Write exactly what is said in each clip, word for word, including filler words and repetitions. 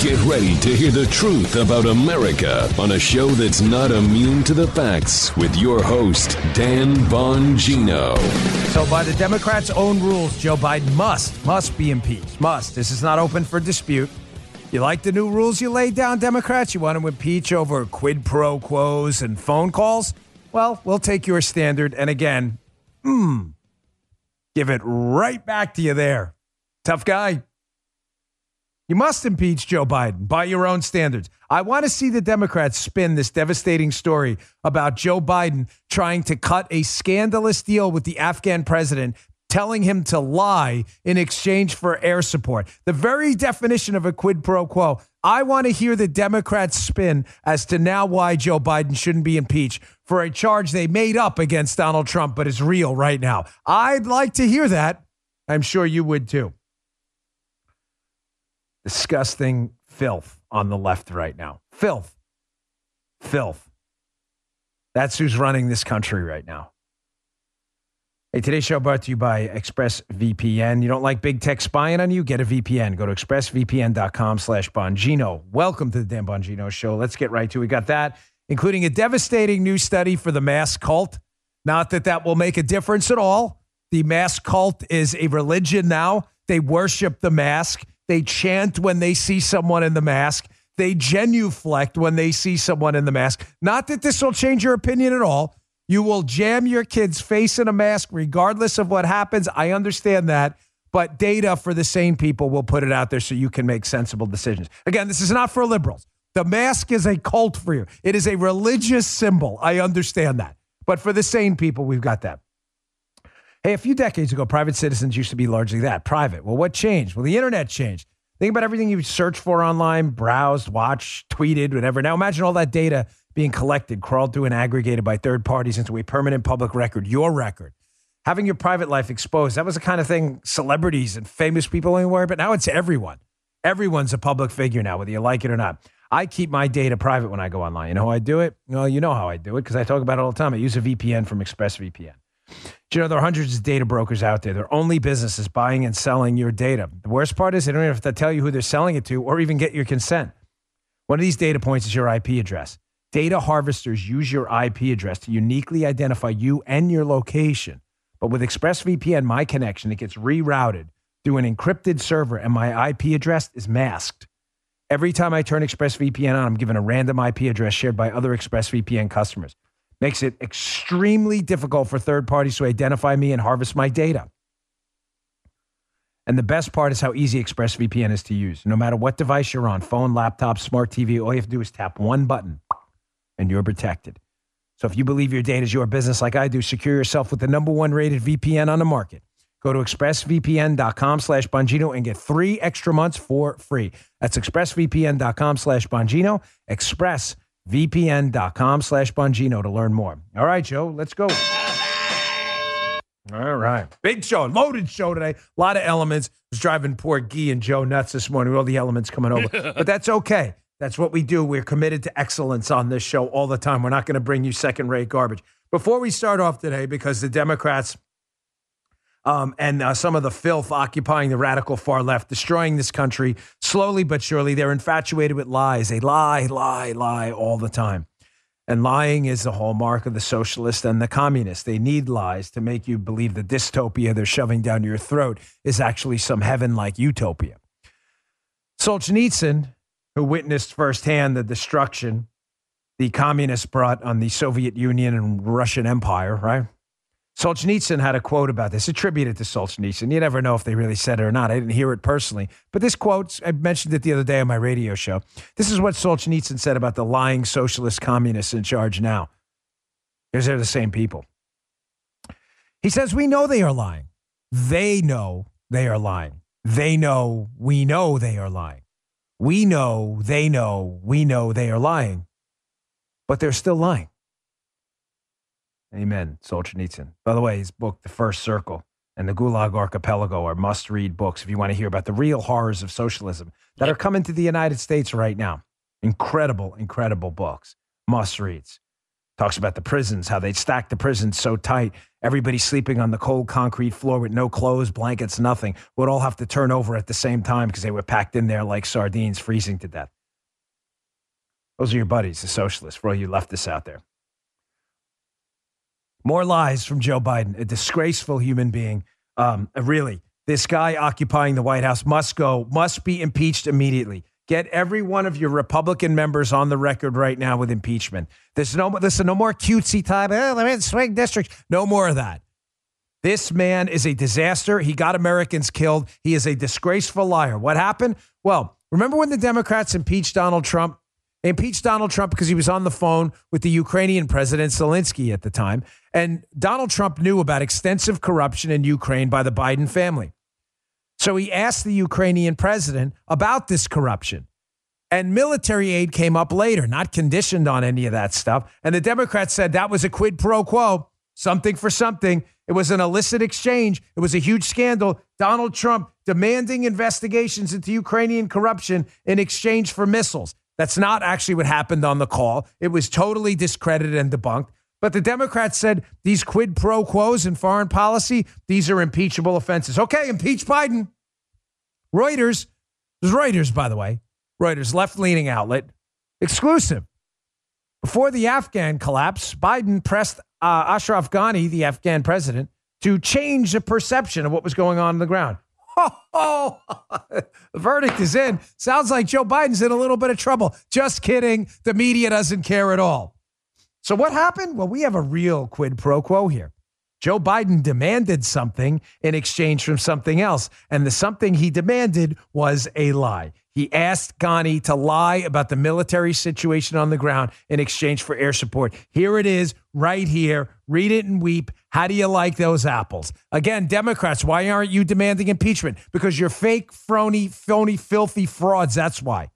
Get ready to hear the truth about America on a show that's not immune to the facts with your host, Dan Bongino. So by the Democrats' own rules, Joe Biden must, must be impeached. Must. This is not open for dispute. You like the new rules you laid down, Democrats? You want to impeach over quid pro quos and phone calls? Well, we'll take your standard. And again, hmm, give it right back to you there. Tough guy. You must impeach Joe Biden by your own standards. I want to see the Democrats spin this devastating story about Joe Biden trying to cut a scandalous deal with the Afghan president, telling him to lie in exchange for air support. The very definition of a quid pro quo. I want to hear the Democrats spin as to now why Joe Biden shouldn't be impeached for a charge they made up against Donald Trump, but is real right now. I'd like to hear that. I'm sure you would too. Disgusting filth on the left right now. Filth. Filth. That's who's running this country right now. Hey, today's show brought to you by ExpressVPN. You don't like big tech spying on you? Get a V P N. Go to expressvpn.com slash Bongino. Welcome to the Dan Bongino Show. Let's get right to it. We got that, including a devastating new study for the mask cult. Not that that will make a difference at all. The mask cult is a religion now. They worship the mask. They chant when they see someone in the mask. They genuflect when they see someone in the mask. Not that this will change your opinion at all. You will jam your kid's face in a mask regardless of what happens. I understand that. But data for the sane people will put it out there so you can make sensible decisions. Again, this is not for liberals. The mask is a cult for you. It is a religious symbol. I understand that. But for the sane people, we've got that. Hey, a few decades ago, private citizens used to be largely that, private. Well, what changed? Well, the internet changed. Think about everything you search for online, browsed, watched, tweeted, whatever. Now imagine all that data being collected, crawled through and aggregated by third parties into a permanent public record, your record. Having your private life exposed, that was the kind of thing celebrities and famous people only were, but now it's everyone. Everyone's a public figure now, whether you like it or not. I keep my data private when I go online. You know how I do it? Well, you know how I do it because I talk about it all the time. I use a V P N from ExpressVPN. Do you know there are hundreds of data brokers out there? Their only business is buying and selling your data. The worst part is they don't even have to tell you who they're selling it to or even get your consent. One of these data points is your I P address. Data harvesters use your I P address to uniquely identify you and your location. But with ExpressVPN, my connection, it gets rerouted through an encrypted server and my I P address is masked. Every time I turn ExpressVPN on, I'm given a random I P address shared by other ExpressVPN customers. Makes it extremely difficult for third parties to identify me and harvest my data. And the best part is how easy ExpressVPN is to use. No matter what device you're on, phone, laptop, smart T V, all you have to do is tap one button and you're protected. So if you believe your data is your business like I do, secure yourself with the number one rated V P N on the market. Go to expressvpn.com slash Bongino and get three extra months for free. That's expressvpn.com slash Bongino. Express vpn.com slash Bongino to learn more. All right, Joe, let's go. All right. Big show, loaded show today. A lot of elements. I was driving poor Guy and Joe nuts this morning with all the elements coming over. But that's okay. That's what we do. We're committed to excellence on this show all the time. We're not going to bring you second-rate garbage. Before we start off today, because the Democrats um, and uh, some of the filth occupying the radical far left, destroying this country slowly but surely, they're infatuated with lies. They lie, lie, lie all the time. And lying is the hallmark of the socialist and the communist. They need lies to make you believe the dystopia they're shoving down your throat is actually some heaven-like utopia. Solzhenitsyn, who witnessed firsthand the destruction the communists brought on the Soviet Union and Russian Empire, right? Solzhenitsyn had a quote about this, attributed to Solzhenitsyn. You never know if they really said it or not. I didn't hear it personally. But this quote, I mentioned it the other day on my radio show. This is what Solzhenitsyn said about the lying socialist communists in charge now. Because they're the same people. He says, we know they are lying. They know they are lying. They know we know they are lying. We know, they know, we know they are lying. But they're still lying. Amen, Solzhenitsyn. By the way, his book, The First Circle, and The Gulag Archipelago are must-read books if you want to hear about the real horrors of socialism that are coming to the United States right now. Incredible, incredible books. Must-reads. Talks about the prisons, how they'd stack the prisons so tight. Everybody sleeping on the cold concrete floor with no clothes, blankets, nothing, would all have to turn over at the same time because they were packed in there like sardines, freezing to death. Those are your buddies, the socialists, for all you leftists out there. More lies from Joe Biden, a disgraceful human being. Um, really, this guy occupying the White House must go, must be impeached immediately. Get every one of your Republican members on the record right now with impeachment. There's no, listen, no more cutesy time. Oh, they're in swing districts. No more of that. This man is a disaster. He got Americans killed. He is a disgraceful liar. What happened? Well, remember when the Democrats impeached Donald Trump? They impeached Donald Trump because he was on the phone with the Ukrainian president, Zelensky, at the time. And Donald Trump knew about extensive corruption in Ukraine by the Biden family. So he asked the Ukrainian president about this corruption. And military aid came up later, not conditioned on any of that stuff. And the Democrats said that was a quid pro quo, something for something. It was an illicit exchange. It was a huge scandal. Donald Trump demanding investigations into Ukrainian corruption in exchange for missiles. That's not actually what happened on the call. It was totally discredited and debunked. But the Democrats said these quid pro quos in foreign policy, these are impeachable offenses. Okay, impeach Biden. Reuters, this is Reuters, by the way, Reuters, left-leaning outlet, exclusive. Before the Afghan collapse, Biden pressed uh, Ashraf Ghani, the Afghan president, to change the perception of what was going on on the ground. Oh, oh. The verdict is in. Sounds like Joe Biden's in a little bit of trouble. Just kidding. The media doesn't care at all. So what happened? Well, we have a real quid pro quo here. Joe Biden demanded something in exchange from something else. And the something he demanded was a lie. He asked Ghani to lie about the military situation on the ground in exchange for air support. Here it is right here. Read it and weep. How do you like those apples? Again, Democrats, why aren't you demanding impeachment? Because you're fake, phony, phony, filthy frauds. That's why.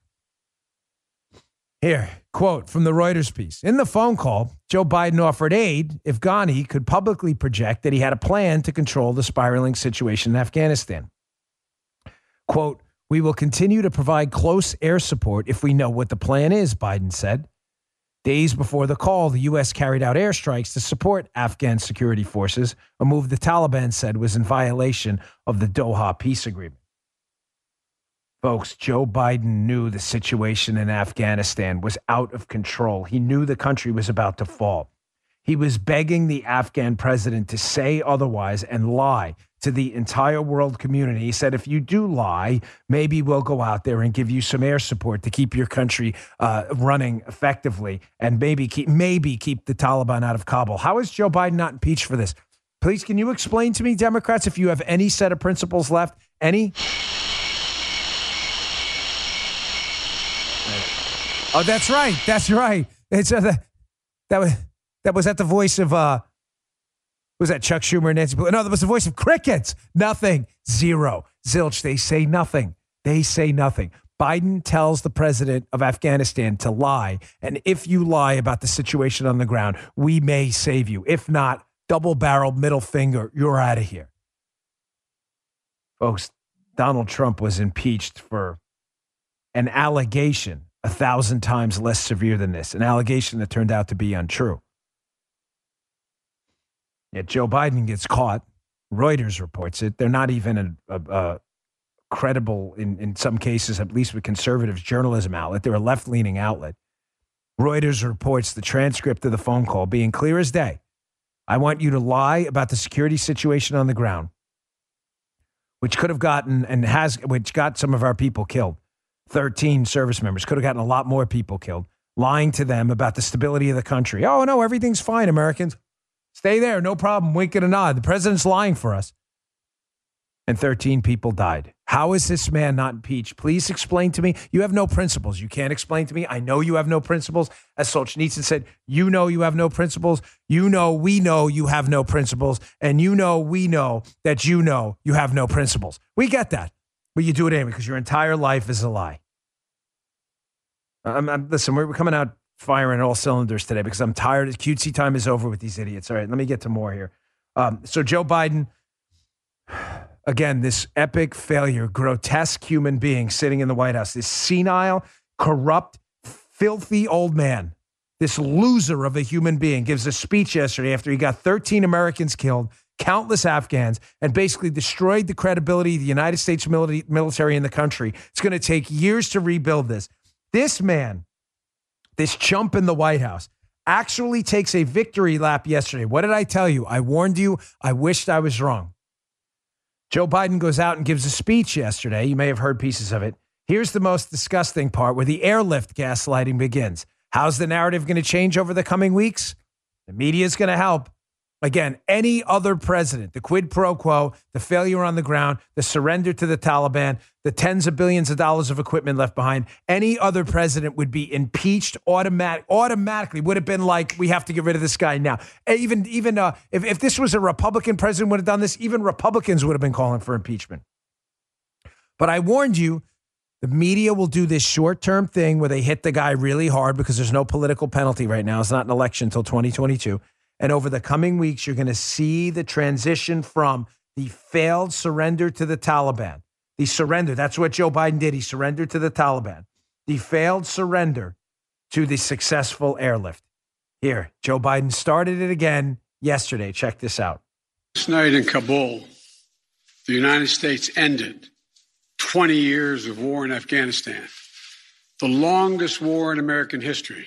Here, quote from the Reuters piece. In the phone call, Joe Biden offered aid if Ghani could publicly project that he had a plan to control the spiraling situation in Afghanistan. Quote, we will continue to provide close air support if we know what the plan is, Biden said. Days before the call, the U S carried out airstrikes to support Afghan security forces, a move the Taliban said was in violation of the Doha peace agreement. Folks, Joe Biden knew the situation in Afghanistan was out of control. He knew the country was about to fall. He was begging the Afghan president to say otherwise and lie to the entire world community. He said, if you do lie, maybe we'll go out there and give you some air support to keep your country uh, running effectively and maybe keep, maybe keep the Taliban out of Kabul. How is Joe Biden not impeached for this? Please, can you explain to me, Democrats, if you have any set of principles left? Any? Oh, that's right. That's right. It's uh, that, that was that was at the voice of uh, was that Chuck Schumer and Nancy Pelosi? No, that was the voice of crickets. Nothing. Zero. Zilch. They say nothing. They say nothing. Biden tells the president of Afghanistan to lie, and if you lie about the situation on the ground, we may save you. If not, double-barreled middle finger. You're out of here, folks. Donald Trump was impeached for an allegation a thousand times less severe than this, an allegation that turned out to be untrue. Yet Joe Biden gets caught. Reuters reports it. They're not even a, a, a credible, in, in some cases, at least with conservatives, journalism outlet. They're a left-leaning outlet. Reuters reports the transcript of the phone call being clear as day. I want you to lie about the security situation on the ground, which could have gotten and has, which got some of our people killed. thirteen service members, could have gotten a lot more people killed, lying to them about the stability of the country. Oh, no, everything's fine, Americans. Stay there, no problem, wink and a nod. The president's lying for us. And thirteen people died. How is this man not impeached? Please explain to me. You have no principles. You can't explain to me. I know you have no principles. As Solzhenitsyn said, you know you have no principles. You know we know you have no principles. And you know we know that you know you have no principles. We get that. But you do it anyway because your entire life is a lie. I'm, I'm, listen, we're coming out firing all cylinders today because I'm tired. Cutesy time is over with these idiots. All right, let me get to more here. Um, so Joe Biden, again, this epic failure, grotesque human being sitting in the White House, this senile, corrupt, filthy old man, this loser of a human being, gives a speech yesterday after he got thirteen Americans killed, countless Afghans, and basically destroyed the credibility of the United States military in the country. It's going to take years to rebuild this. This man, this chump in the White House, actually takes a victory lap yesterday. What did I tell you? I warned you. I wished I was wrong. Joe Biden goes out and gives a speech yesterday. You may have heard pieces of it. Here's the most disgusting part where the airlift gaslighting begins. How's the narrative going to change over the coming weeks? The media is going to help. Again, any other president, the quid pro quo, the failure on the ground, the surrender to the Taliban, the tens of billions of dollars of equipment left behind, any other president would be impeached automatic, automatically. Would have been like, we have to get rid of this guy now. Even, even uh, if, if this was a Republican president would have done this, even Republicans would have been calling for impeachment. But I warned you, the media will do this short-term thing where they hit the guy really hard because there's no political penalty right now. It's not an election until twenty twenty-two. And over the coming weeks, you're going to see the transition from the failed surrender to the Taliban. The surrender, that's what Joe Biden did. He surrendered to the Taliban. The failed surrender to the successful airlift. Here, Joe Biden started it again yesterday. Check this out. Last night in Kabul, the United States ended twenty years of war in Afghanistan, the longest war in American history.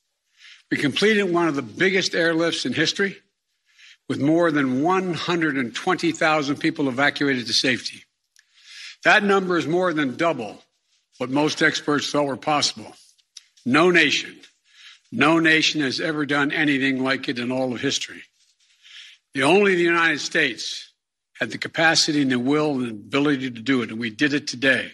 We completed one of the biggest airlifts in history with more than one hundred twenty thousand people evacuated to safety. That number is more than double what most experts thought were possible. No nation, no nation has ever done anything like it in all of history. The only the United States had the capacity and the will and the ability to do it, and we did it today.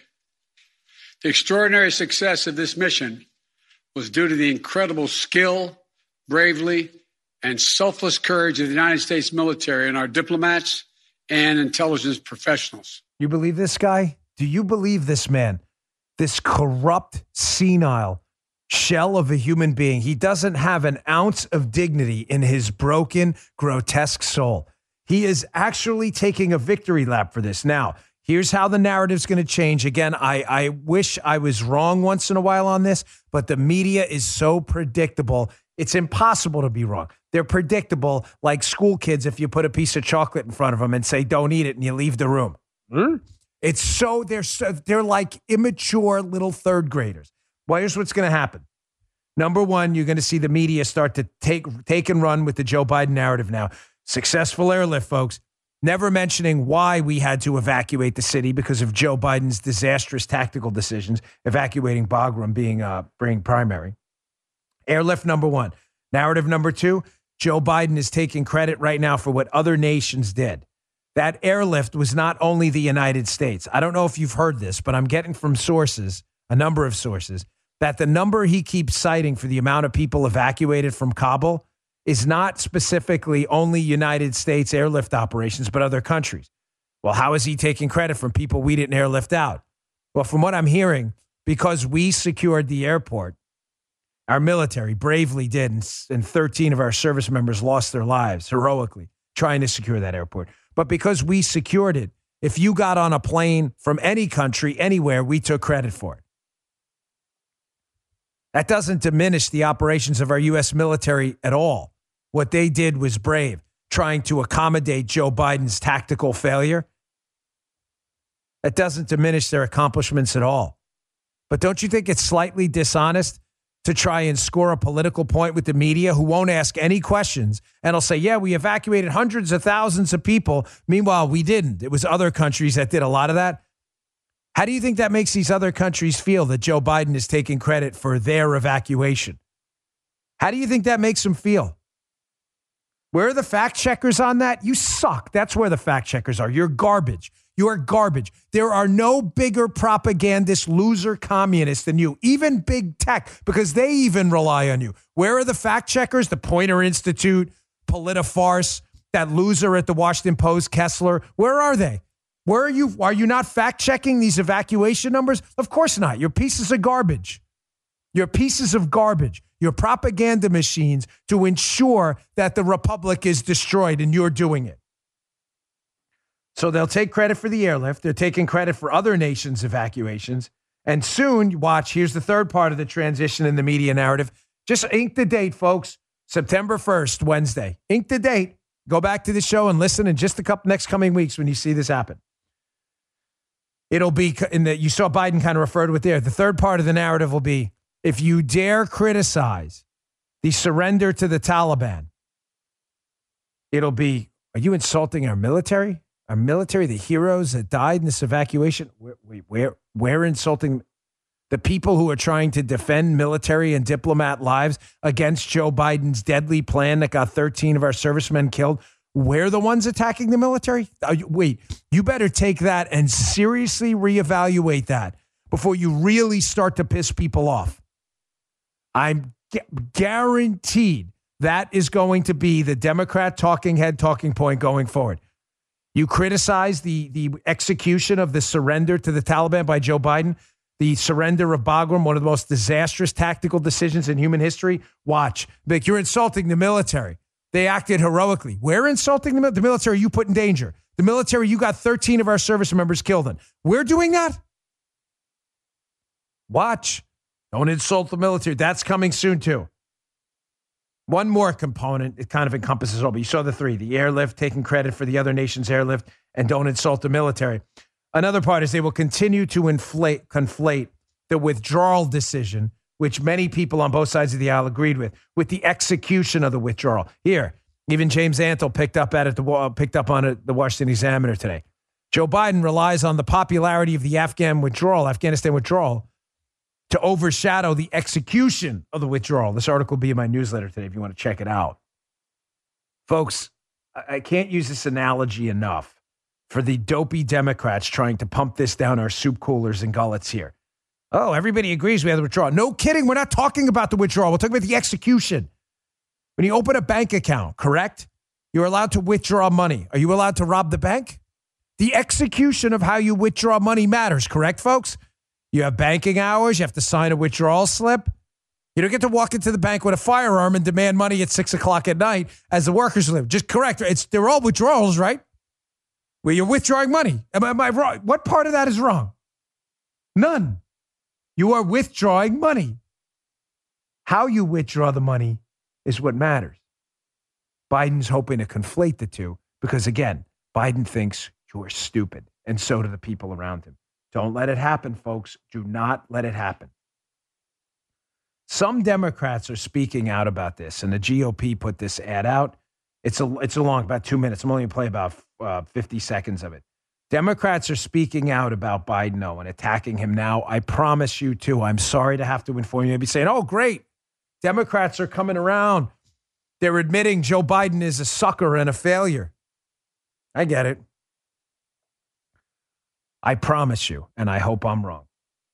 The extraordinary success of this mission was due to the incredible skill, bravery, and selfless courage of the United States military and our diplomats and intelligence professionals. You believe this guy? Do you believe this man? This corrupt, senile shell of a human being. He doesn't have an ounce of dignity in his broken, grotesque soul. He is actually taking a victory lap for this. Now, here's how the narrative's going to change. Again, I, I wish I was wrong once in a while on this, but the media is so predictable. It's impossible to be wrong. They're predictable like school kids if you put a piece of chocolate in front of them and say, don't eat it, and you leave the room. Hmm? It's so they're, so, they're like immature little third graders. Well, here's what's going to happen. Number one, you're going to see the media start to take, take and run with the Joe Biden narrative now. Successful airlift, folks. Never mentioning why we had to evacuate the city because of Joe Biden's disastrous tactical decisions, evacuating Bagram being uh, being primary. Airlift number one. Narrative number two, Joe Biden is taking credit right now for what other nations did. That airlift was not only the United States. I don't know if you've heard this, but I'm getting from sources, a number of sources, that the number he keeps citing for the amount of people evacuated from Kabul is not specifically only United States airlift operations, but other countries. Well, how is he taking credit from people we didn't airlift out? Well, from what I'm hearing, because we secured the airport, our military bravely did, and, and thirteen of our service members lost their lives heroically trying to secure that airport. But because we secured it, if you got on a plane from any country, anywhere, we took credit for it. That doesn't diminish the operations of our U S military at all. What they did was brave, trying to accommodate Joe Biden's tactical failure. That doesn't diminish their accomplishments at all. But don't you think it's slightly dishonest to try and score a political point with the media who won't ask any questions and will say, yeah, we evacuated hundreds of thousands of people. Meanwhile, we didn't. It was other countries that did a lot of that. How do you think that makes these other countries feel that Joe Biden is taking credit for their evacuation? How do you think that makes them feel? Where are the fact checkers on that? You suck. That's where the fact checkers are. You're garbage. You are garbage. There are no bigger propagandist loser communists than you, even big tech, because they even rely on you. Where are the fact checkers? The Poynter Institute, Politifarce, that loser at the Washington Post, Kessler. Where are they? Where are you? Are you not fact checking these evacuation numbers? Of course not. You're pieces of garbage. You're pieces of garbage. You're propaganda machines to ensure that the republic is destroyed, and you're doing it. So they'll take credit for the airlift. They're taking credit for other nations' evacuations. And soon, watch, here's the third part of the transition in the media narrative. Just ink the date, folks. September first, Wednesday. Ink the date. Go back to the show and listen in just a couple next coming weeks when you see this happen. It'll be in the, you saw Biden kind of referred to it there. The third part of the narrative will be, if you dare criticize the surrender to the Taliban, it'll be, are you insulting our military? Our military, the heroes that died in this evacuation? We're, we're, we're insulting the people who are trying to defend military and diplomat lives against Joe Biden's deadly plan that got thirteen of our servicemen killed. We're the ones attacking the military? Uh, wait, you better take that and seriously reevaluate that before you really start to piss people off. I'm gu- guaranteed that is going to be the Democrat talking head talking point going forward. You criticize the, the execution of the surrender to the Taliban by Joe Biden, the surrender of Bagram, one of the most disastrous tactical decisions in human history. Watch. Like, you're insulting the military. They acted heroically. We're insulting the, the military you put in danger. The military you got thirteen of our service members killed in. We're doing that? Watch. Don't insult the military. That's coming soon, too. One more component, it kind of encompasses all, but you saw the three, the airlift, taking credit for the other nation's airlift, and don't insult the military. Another part is they will continue to inflate, conflate the withdrawal decision, which many people on both sides of the aisle agreed with, with the execution of the withdrawal. Here, even James Antle picked up at it, the picked up on it, the Washington Examiner today. Joe Biden relies on the popularity of the Afghan withdrawal, Afghanistan withdrawal, to overshadow the execution of the withdrawal. This article will be in my newsletter today if you want to check it out. Folks, I can't use this analogy enough for the dopey Democrats trying to pump this down our soup coolers and gullets here. Oh, everybody agrees we have the withdrawal. No kidding. We're not talking about the withdrawal. We're talking about the execution. When you open a bank account, correct? You're allowed to withdraw money. Are you allowed to rob the bank? The execution of how you withdraw money matters, correct, folks? You have banking hours. You have to sign a withdrawal slip. You don't get to walk into the bank with a firearm and demand money at six o'clock at night as the workers live. Just correct. It's, they're all withdrawals, right? Where you're withdrawing money. Am I, am I wrong? What part of that is wrong? None. You are withdrawing money. How you withdraw the money is what matters. Biden's hoping to conflate the two because, again, Biden thinks you're stupid, and so do the people around him. Don't let it happen, folks. Do not let it happen. Some Democrats are speaking out about this, and the G O P put this ad out. It's a it's a long, about two minutes. I'm only going to play about uh, fifty seconds of it. Democrats are speaking out about Biden, though, and attacking him now. I promise you, too. I'm sorry to have to inform you. Maybe saying, oh, great. Democrats are coming around. They're admitting Joe Biden is a sucker and a failure. I get it. I promise you, and I hope I'm wrong.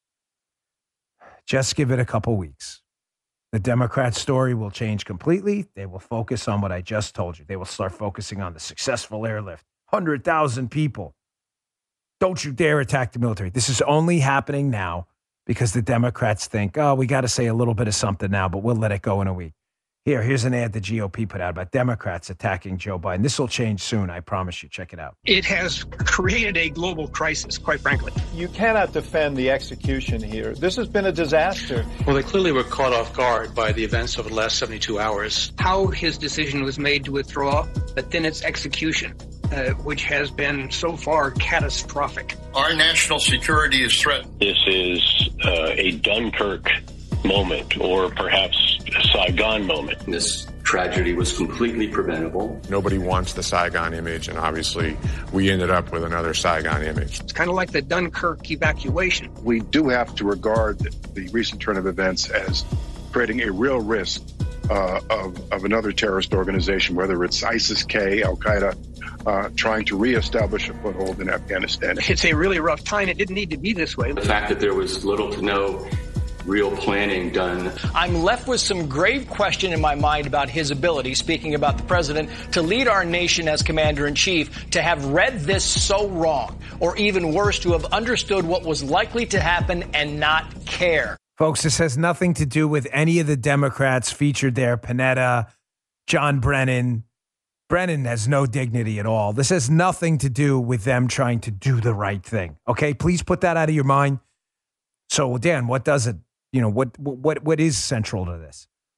Just give it a couple weeks. The Democrat story will change completely. They will focus on what I just told you. They will start focusing on the successful airlift. one hundred thousand people. Don't you dare attack the military. This is only happening now because the Democrats think, oh, we got to say a little bit of something now, but we'll let it go in a week. Here, here's an ad the G O P put out about Democrats attacking Joe Biden. This will change soon, I promise you. Check it out. It has created a global crisis, quite frankly. You cannot defend the execution here. This has been a disaster. Well, they clearly were caught off guard by the events over the last seventy-two hours. How his decision was made to withdraw, but then its execution, uh, which has been so far catastrophic. Our national security is threatened. This is uh, a Dunkirk moment, or perhaps a Saigon moment. This tragedy was completely preventable. Nobody wants the Saigon image, and obviously we ended up with another Saigon image. It's kind of like the Dunkirk evacuation. We do have to regard the recent turn of events as creating a real risk uh, of, of another terrorist organization, whether it's ISIS-K, Al-Qaeda, uh, trying to reestablish a foothold in Afghanistan. It's a really rough time. It didn't need to be this way. The fact that there was little to no real planning done. I'm left with some grave question in my mind about his ability, speaking about the president, to lead our nation as commander-in-chief, to have read this so wrong, or even worse, to have understood what was likely to happen and not care. Folks, this has nothing to do with any of the Democrats featured there, Panetta, John Brennan. Brennan has no dignity at all. This has nothing to do with them trying to do the right thing. Okay, please put that out of your mind. So, Dan, what does it? You know, what what what is central to this?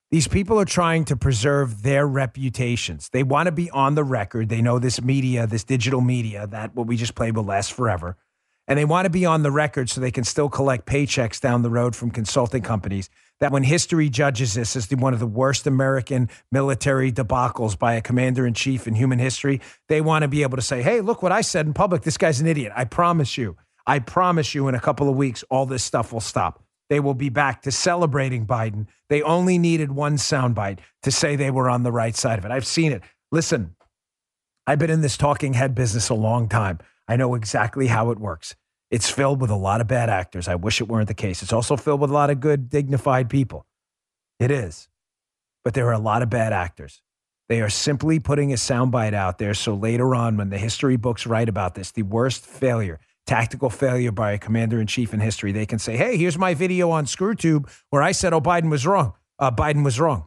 These people are trying to preserve their reputations. They want to be on the record. They know this media, this digital media, that what we just played will last forever. And they want to be on the record so they can still collect paychecks down the road from consulting companies. That when history judges this as the, one of the worst American military debacles by a commander-in-chief in human history, they want to be able to say, hey, look what I said in public. This guy's an idiot. I promise you. I promise you in a couple of weeks, all this stuff will stop. They will be back to celebrating Biden. They only needed one soundbite to say they were on the right side of it. I've seen it. Listen, I've been in this talking head business a long time. I know exactly how it works. It's filled with a lot of bad actors. I wish it weren't the case. It's also filled with a lot of good, dignified people. It is. But there are a lot of bad actors. They are simply putting a soundbite out there so later on when the history books write about this, the worst failure, tactical failure by a commander-in-chief in history, they can say, hey, here's my video on ScrewTube where I said, oh, Biden was wrong. Uh, Biden was wrong.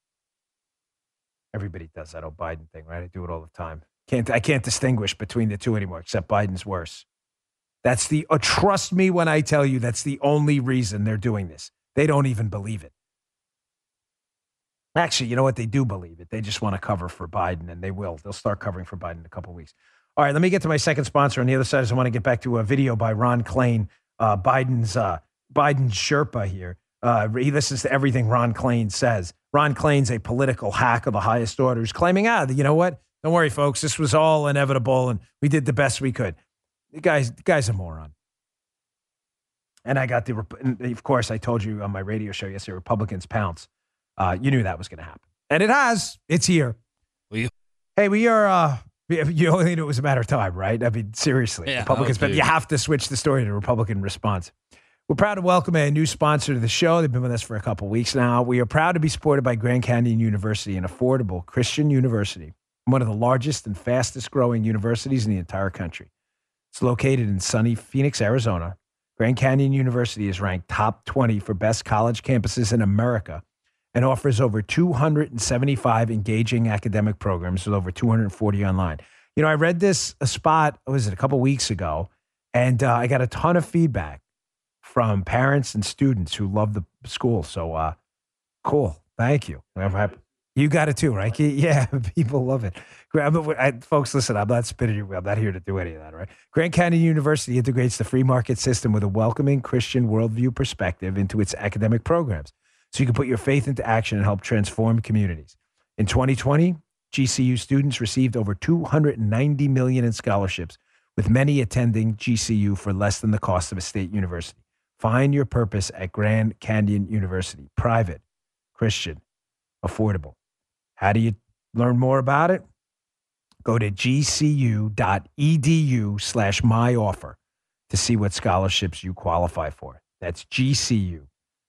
Everybody does that, oh, Biden thing, right? I do it all the time. Can't I can't distinguish between the two anymore, except Biden's worse. That's the, uh, trust me when I tell you, that's the only reason they're doing this. They don't even believe it. Actually, you know what? They do believe it. They just want to cover for Biden, and they will. They'll start covering for Biden in a couple of weeks. All right, let me get to my second sponsor. On the other side, I want to get back to a video by Ron Klain, uh, Biden's uh, Biden's Sherpa here. Uh, he listens to everything Ron Klain says. Ron Klain's a political hack of the highest order who's claiming, ah, you know what? Don't worry, folks. This was all inevitable, and we did the best we could. The guy's, the guy's a moron. And I got the, of course, I told you on my radio show yesterday, Republicans pounce. Uh, you knew that was going to happen. And it has. It's here. We, hey, we are, uh, you only knew it was a matter of time, right? I mean, seriously. Yeah, Republicans, oh, but you have to switch the story to Republican response. We're proud to welcome a new sponsor to the show. They've been with us for a couple of weeks now. We are proud to be supported by Grand Canyon University, an affordable Christian university, one of the largest and fastest growing universities in the entire country. It's located in sunny Phoenix, Arizona. Grand Canyon University is ranked top twenty for best college campuses in America and offers over two hundred seventy-five engaging academic programs with over two hundred forty online. You know, I read this a spot, what was it, a couple weeks ago, and uh, I got a ton of feedback from parents and students who love the school. So, uh, cool. Thank you. You got it too, right? Yeah, people love it. I, folks, listen, I'm not spinning you. I'm not here to do any of that, right? Grand Canyon University integrates the free market system with a welcoming Christian worldview perspective into its academic programs, so you can put your faith into action and help transform communities. In twenty twenty, G C U students received over two hundred ninety million dollars in scholarships, with many attending G C U for less than the cost of a state university. Find your purpose at Grand Canyon University. Private, Christian, affordable. How do you learn more about it? Go to gcu.edu slash my offer to see what scholarships you qualify for. That's gcu.edu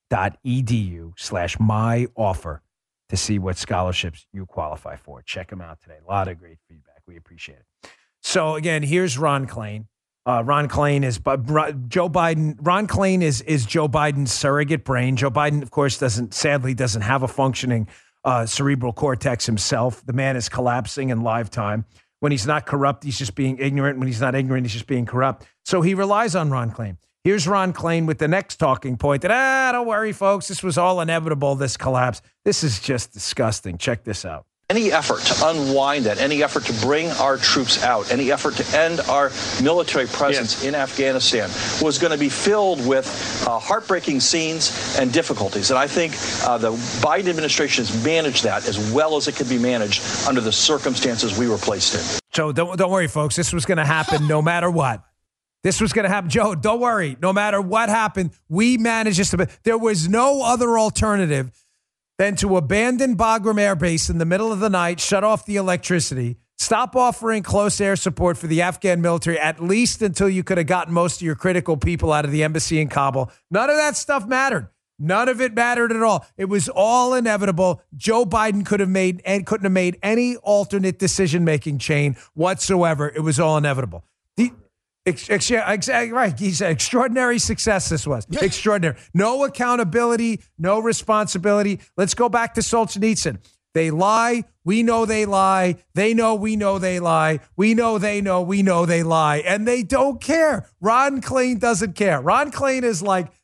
slash my offer to see what scholarships you qualify for. Check them out today. A lot of great feedback. We appreciate it. So again, here's Ron Klain. Uh, Ron Klain is but Joe Biden. Ron Klain is is Joe Biden's surrogate brain. Joe Biden, of course, doesn't sadly doesn't have a functioning uh, cerebral cortex himself. The man is collapsing in live time. When he's not corrupt, he's just being ignorant. When he's not ignorant, he's just being corrupt. So he relies on Ron Klain. Here's Ron Klain with the next talking point that, ah, don't worry, folks. This was all inevitable, this collapse. This is just disgusting. Check this out. Any effort to unwind that, any effort to bring our troops out, any effort to end our military presence yes. in Afghanistan was going to be filled with uh, heartbreaking scenes and difficulties. And I think uh, the Biden administration has managed that as well as it could be managed under the circumstances we were placed in. So don't, don't worry, folks. This was going to happen no matter what. This was going to happen. Joe, don't worry. No matter what happened, we managed this. To, there was no other alternative than to abandon Bagram Air Base in the middle of the night, shut off the electricity, stop offering close air support for the Afghan military, at least until you could have gotten most of your critical people out of the embassy in Kabul. None of that stuff mattered. None of it mattered at all. It was all inevitable. Joe Biden could have made and couldn't have made any alternate decision-making chain whatsoever. It was all inevitable. The, Ex- ex- ex- right. He said extraordinary success this was. Extraordinary. No accountability, no responsibility. Let's go back to Solzhenitsyn. They lie. We know they lie. They know we know they lie. We know they know we know they lie. And they don't care. Ron Klain doesn't care. Ron Klain is like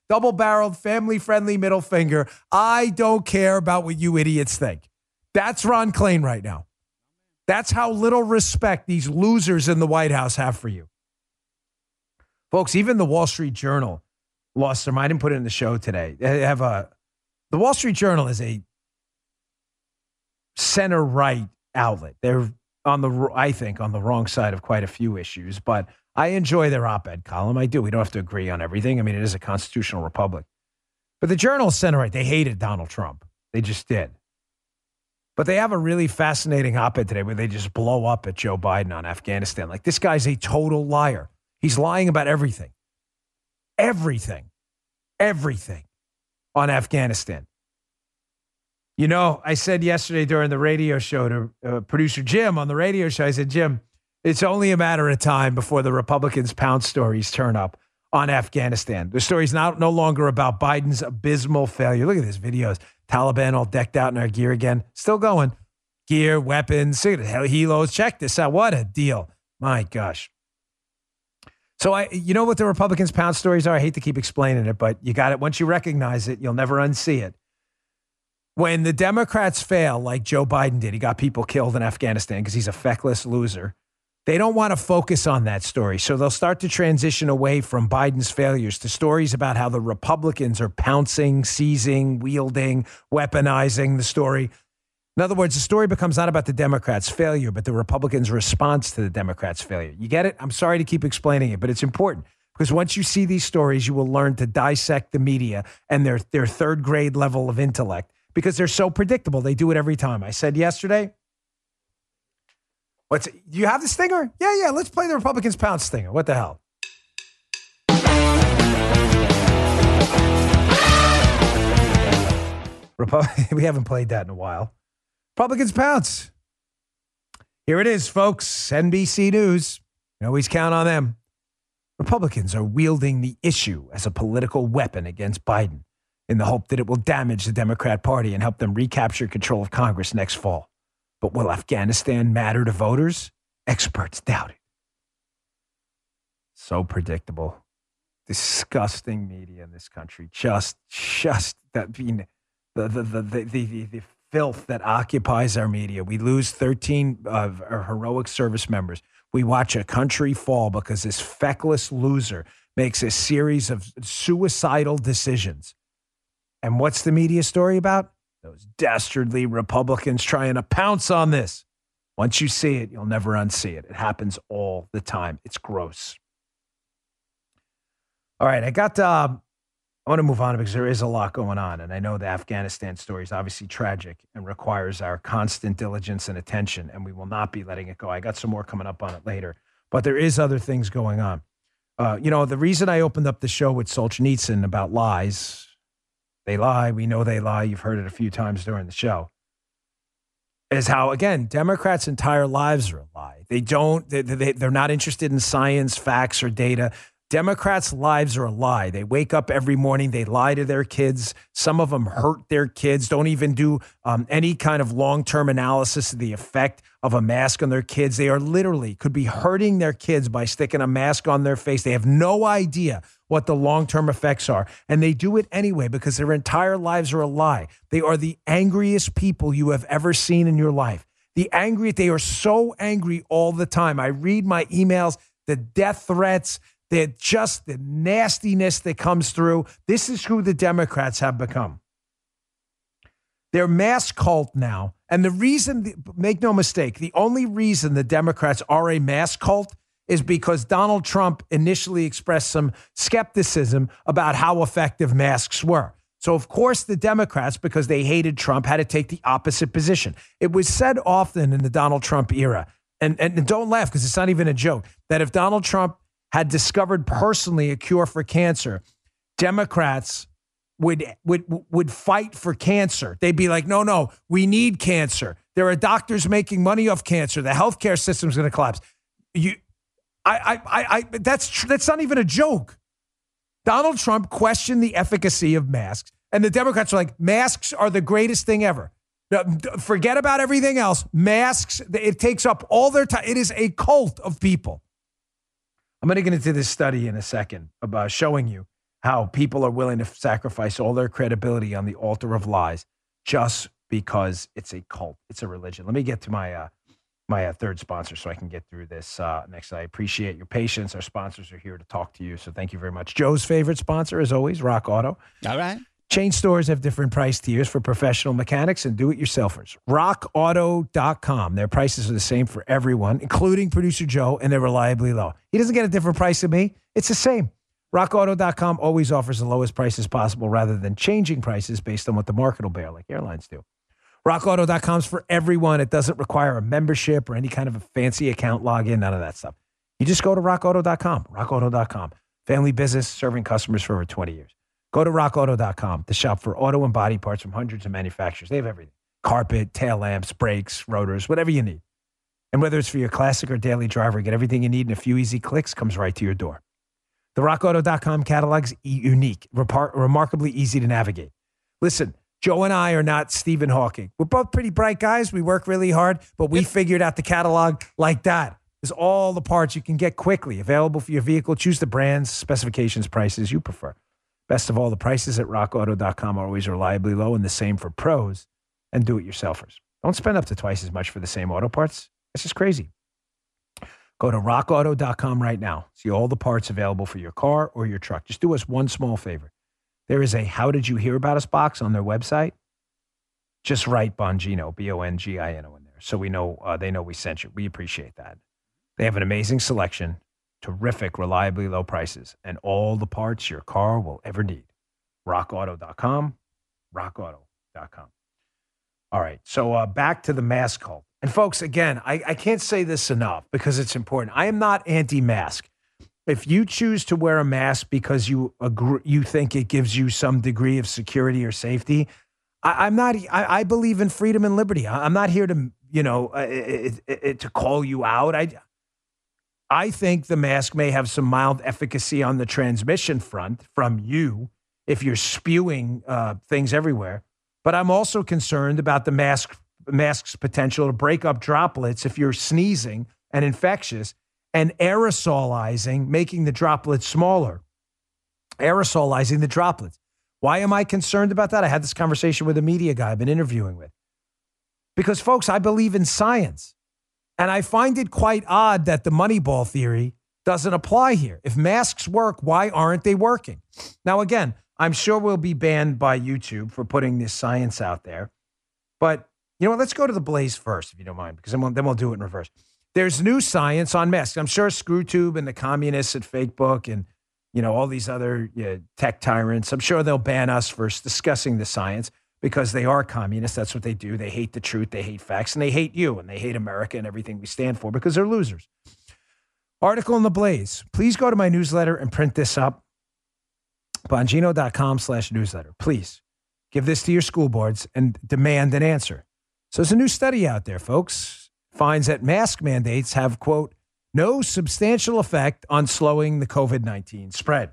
double-barreled, family-friendly middle finger. I don't care about what you idiots think. That's Ron Klain right now. That's how little respect these losers in the White House have for you. Folks, even the Wall Street Journal lost their mind. I didn't put it in the show today. They have a, the Wall Street Journal is a center-right outlet. They're on the, I think, on the wrong side of quite a few issues, but I enjoy their op-ed column. I do. We don't have to agree on everything. I mean, it is a constitutional republic. But the Journal is center-right. They hated Donald Trump. They just did. But they have a really fascinating op-ed today where they just blow up at Joe Biden on Afghanistan. Like, this guy's a total liar. He's lying about everything. Everything. Everything on Afghanistan. You know, I said yesterday during the radio show to uh, producer Jim on the radio show, I said, Jim, it's only a matter of time before the Republicans' pound stories turn up on Afghanistan. The story's not no longer about Biden's abysmal failure. Look at this videos. Taliban all decked out in our gear again. Still going. Gear, weapons, helos. Check this out. What a deal. My gosh. So, I, you know what the Republicans' pound stories are? I hate to keep explaining it, but you got it. Once you recognize it, you'll never unsee it. When the Democrats fail, like Joe Biden did, he got people killed in Afghanistan because he's a feckless loser. They don't want to focus on that story. So they'll start to transition away from Biden's failures to stories about how the Republicans are pouncing, seizing, wielding, weaponizing the story. In other words, the story becomes not about the Democrats' failure, but the Republicans' response to the Democrats' failure. You get it? I'm sorry to keep explaining it, but it's important because once you see these stories, you will learn to dissect the media and their, their third grade level of intellect because they're so predictable. They do it every time. I said yesterday, what's, do you have the stinger? Yeah, yeah, let's play the Republicans' pound stinger. What the hell? Repu- we haven't played that in a while. Republicans pounce. Here it is, folks. N B C News. You always count on them. Republicans are wielding the issue as a political weapon against Biden in the hope that it will damage the Democrat Party and help them recapture control of Congress next fall. But will Afghanistan matter to voters? Experts doubt it. So predictable. Disgusting media in this country. Just, just that being the the the the the, the, the filth that occupies our media. We lose thirteen of our heroic service members. We watch a country fall because this feckless loser makes a series of suicidal decisions. And what's the media story about? Those dastardly Republicans trying to pounce on this. Once you see it, you'll never unsee it. It happens all the time. It's gross. All right, I got... Uh, I want to move on because there is a lot going on. And I know the Afghanistan story is obviously tragic and requires our constant diligence and attention, and we will not be letting it go. I got some more coming up on it later. But there is other things going on. Uh, you know, the reason I opened up the show with Solzhenitsyn about lies, they lie, we know they lie, you've heard it a few times during the show, is how, again, Democrats' entire lives are a lie. They don't, they, they, they're not interested in science, facts, or data. Democrats' lives are a lie. They wake up every morning. They lie to their kids. Some of them hurt their kids, don't even do um, any kind of long-term analysis of the effect of a mask on their kids. They are literally could be hurting their kids by sticking a mask on their face. They have no idea what the long-term effects are. And they do it anyway because their entire lives are a lie. They are the angriest people you have ever seen in your life. The angry, they are so angry all the time. I read my emails, the death threats, they're just the nastiness that comes through. This is who the Democrats have become. They're mask cult now. And the reason, make no mistake, the only reason the Democrats are a mask cult is because Donald Trump initially expressed some skepticism about how effective masks were. So, of course, the Democrats, because they hated Trump, had to take the opposite position. It was said often in the Donald Trump era, and, and, and don't laugh because it's not even a joke, that if Donald Trump had discovered personally a cure for cancer, Democrats would would would fight for cancer. They'd be like, no, no, we need cancer. There are doctors making money off cancer. The healthcare system's going to collapse. You, I, I, I, that's tr- that's not even a joke. Donald Trump questioned the efficacy of masks, and the Democrats are like, masks are the greatest thing ever. Now, forget about everything else. Masks, it takes up all their time. It is a cult of people. I'm going to get into this study in a second about showing you how people are willing to sacrifice all their credibility on the altar of lies just because it's a cult. It's a religion. Let me get to my uh, my uh, third sponsor so I can get through this uh, next. I appreciate your patience. Our sponsors are here to talk to you, so thank you very much. Joe's favorite sponsor, as always, Rock Auto. All right. Chain stores have different price tiers for professional mechanics and do-it-yourselfers. rock auto dot com. Their prices are the same for everyone, including producer Joe, and they're reliably low. He doesn't get a different price than me. It's the same. rock auto dot com always offers the lowest prices possible rather than changing prices based on what the market will bear, like airlines do. rock auto dot com is for everyone. It doesn't require a membership or any kind of a fancy account login, none of that stuff. You just go to rock auto dot com. rock auto dot com. Family business serving customers for over twenty years. Go to rock auto dot com to shop for auto and body parts from hundreds of manufacturers. They have everything. Carpet, tail lamps, brakes, rotors, whatever you need. And whether it's for your classic or daily driver, get everything you need in a few easy clicks, comes right to your door. The rock auto dot com catalog is unique, repar- remarkably easy to navigate. Listen, Joe and I are not Stephen Hawking. We're both pretty bright guys. We work really hard, but we figured out the catalog like that. There's all the parts you can get quickly, available for your vehicle. Choose the brands, specifications, prices you prefer. Best of all, the prices at rock auto dot com are always reliably low, and the same for pros and do-it-yourselfers. Don't spend up to twice as much for the same auto parts. It's just crazy. Go to rock auto dot com right now. See all the parts available for your car or your truck. Just do us one small favor. There is a How Did You Hear About Us box on their website. Just write Bongino, B O N G I N O in there, so we know uh, they know we sent you. We appreciate that. They have an amazing selection, terrific, reliably low prices, and all the parts your car will ever need. rock auto dot com, rock auto dot com. All right, so uh, back to the mask cult. And folks, again, I, I can't say this enough because it's important. I am not anti-mask. If you choose to wear a mask because you agree, you think it gives you some degree of security or safety, I, I'm not. I, I believe in freedom and liberty. I, I'm not here to, you know, uh, it, it, it, to call you out. I. I think the mask may have some mild efficacy on the transmission front from you if you're spewing uh, things everywhere. But I'm also concerned about the mask mask's potential to break up droplets if you're sneezing and infectious and aerosolizing, making the droplets smaller. Aerosolizing the droplets. Why am I concerned about that? I had this conversation with a media guy I've been interviewing with. Because, folks, I believe in science. And I find it quite odd that the Moneyball theory doesn't apply here. If masks work, why aren't they working? Now, again, I'm sure we'll be banned by YouTube for putting this science out there. But, you know what, let's go to the Blaze first, if you don't mind, because then we'll, then we'll do it in reverse. There's new science on masks. I'm sure ScrewTube and the communists at Fakebook and, you know, all these other you know, tech tyrants, I'm sure they'll ban us for discussing the science. Because they are communists. That's what they do. They hate the truth. They hate facts. And they hate you. And they hate America and everything we stand for because they're losers. Article in the Blaze. Please go to my newsletter and print this up. Bongino dot com slash newsletter. Please give this to your school boards and demand an answer. So there's a new study out there, folks. Finds that mask mandates have, quote, no substantial effect on slowing the covid nineteen spread.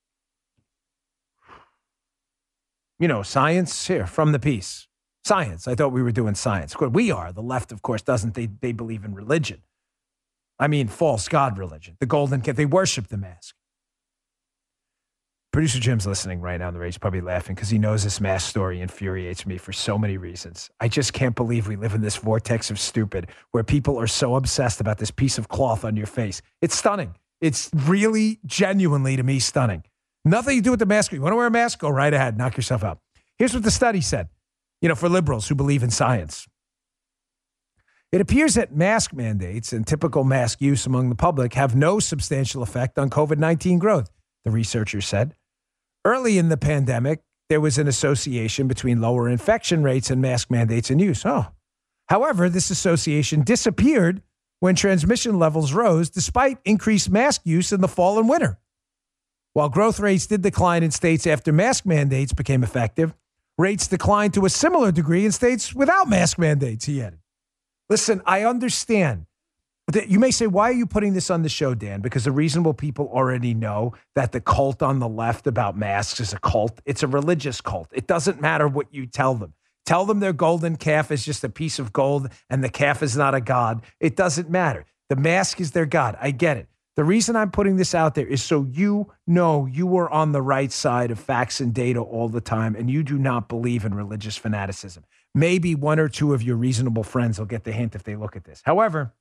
You know, science here from the piece. Science. I thought we were doing science. Of course, we are. The left, of course, doesn't. They they believe in religion. I mean, false God religion. The golden calf. They worship the mask. Producer Jim's listening right now on the radio. He's probably laughing because he knows this mask story infuriates me for so many reasons. I just can't believe we live in this vortex of stupid where people are so obsessed about this piece of cloth on your face. It's stunning. It's really, genuinely, to me, stunning. Nothing to do with the mask. You want to wear a mask? Go right ahead. Knock yourself out. Here's what the study said, you know, for liberals who believe in science. It appears that mask mandates and typical mask use among the public have no substantial effect on covid nineteen growth, the researchers said. Early in the pandemic, there was an association between lower infection rates and mask mandates and use. Oh. However, this association disappeared when transmission levels rose despite increased mask use in the fall and winter. While growth rates did decline in states after mask mandates became effective, rates declined to a similar degree in states without mask mandates, he added. Listen, I understand. You may say, why are you putting this on the show, Dan? Because the reasonable people already know that the cult on the left about masks is a cult. It's a religious cult. It doesn't matter what you tell them. Tell them their golden calf is just a piece of gold and the calf is not a god. It doesn't matter. The mask is their god. I get it. The reason I'm putting this out there is so you know you are on the right side of facts and data all the time, and you do not believe in religious fanaticism. Maybe one or two of your reasonable friends will get the hint if they look at this. However,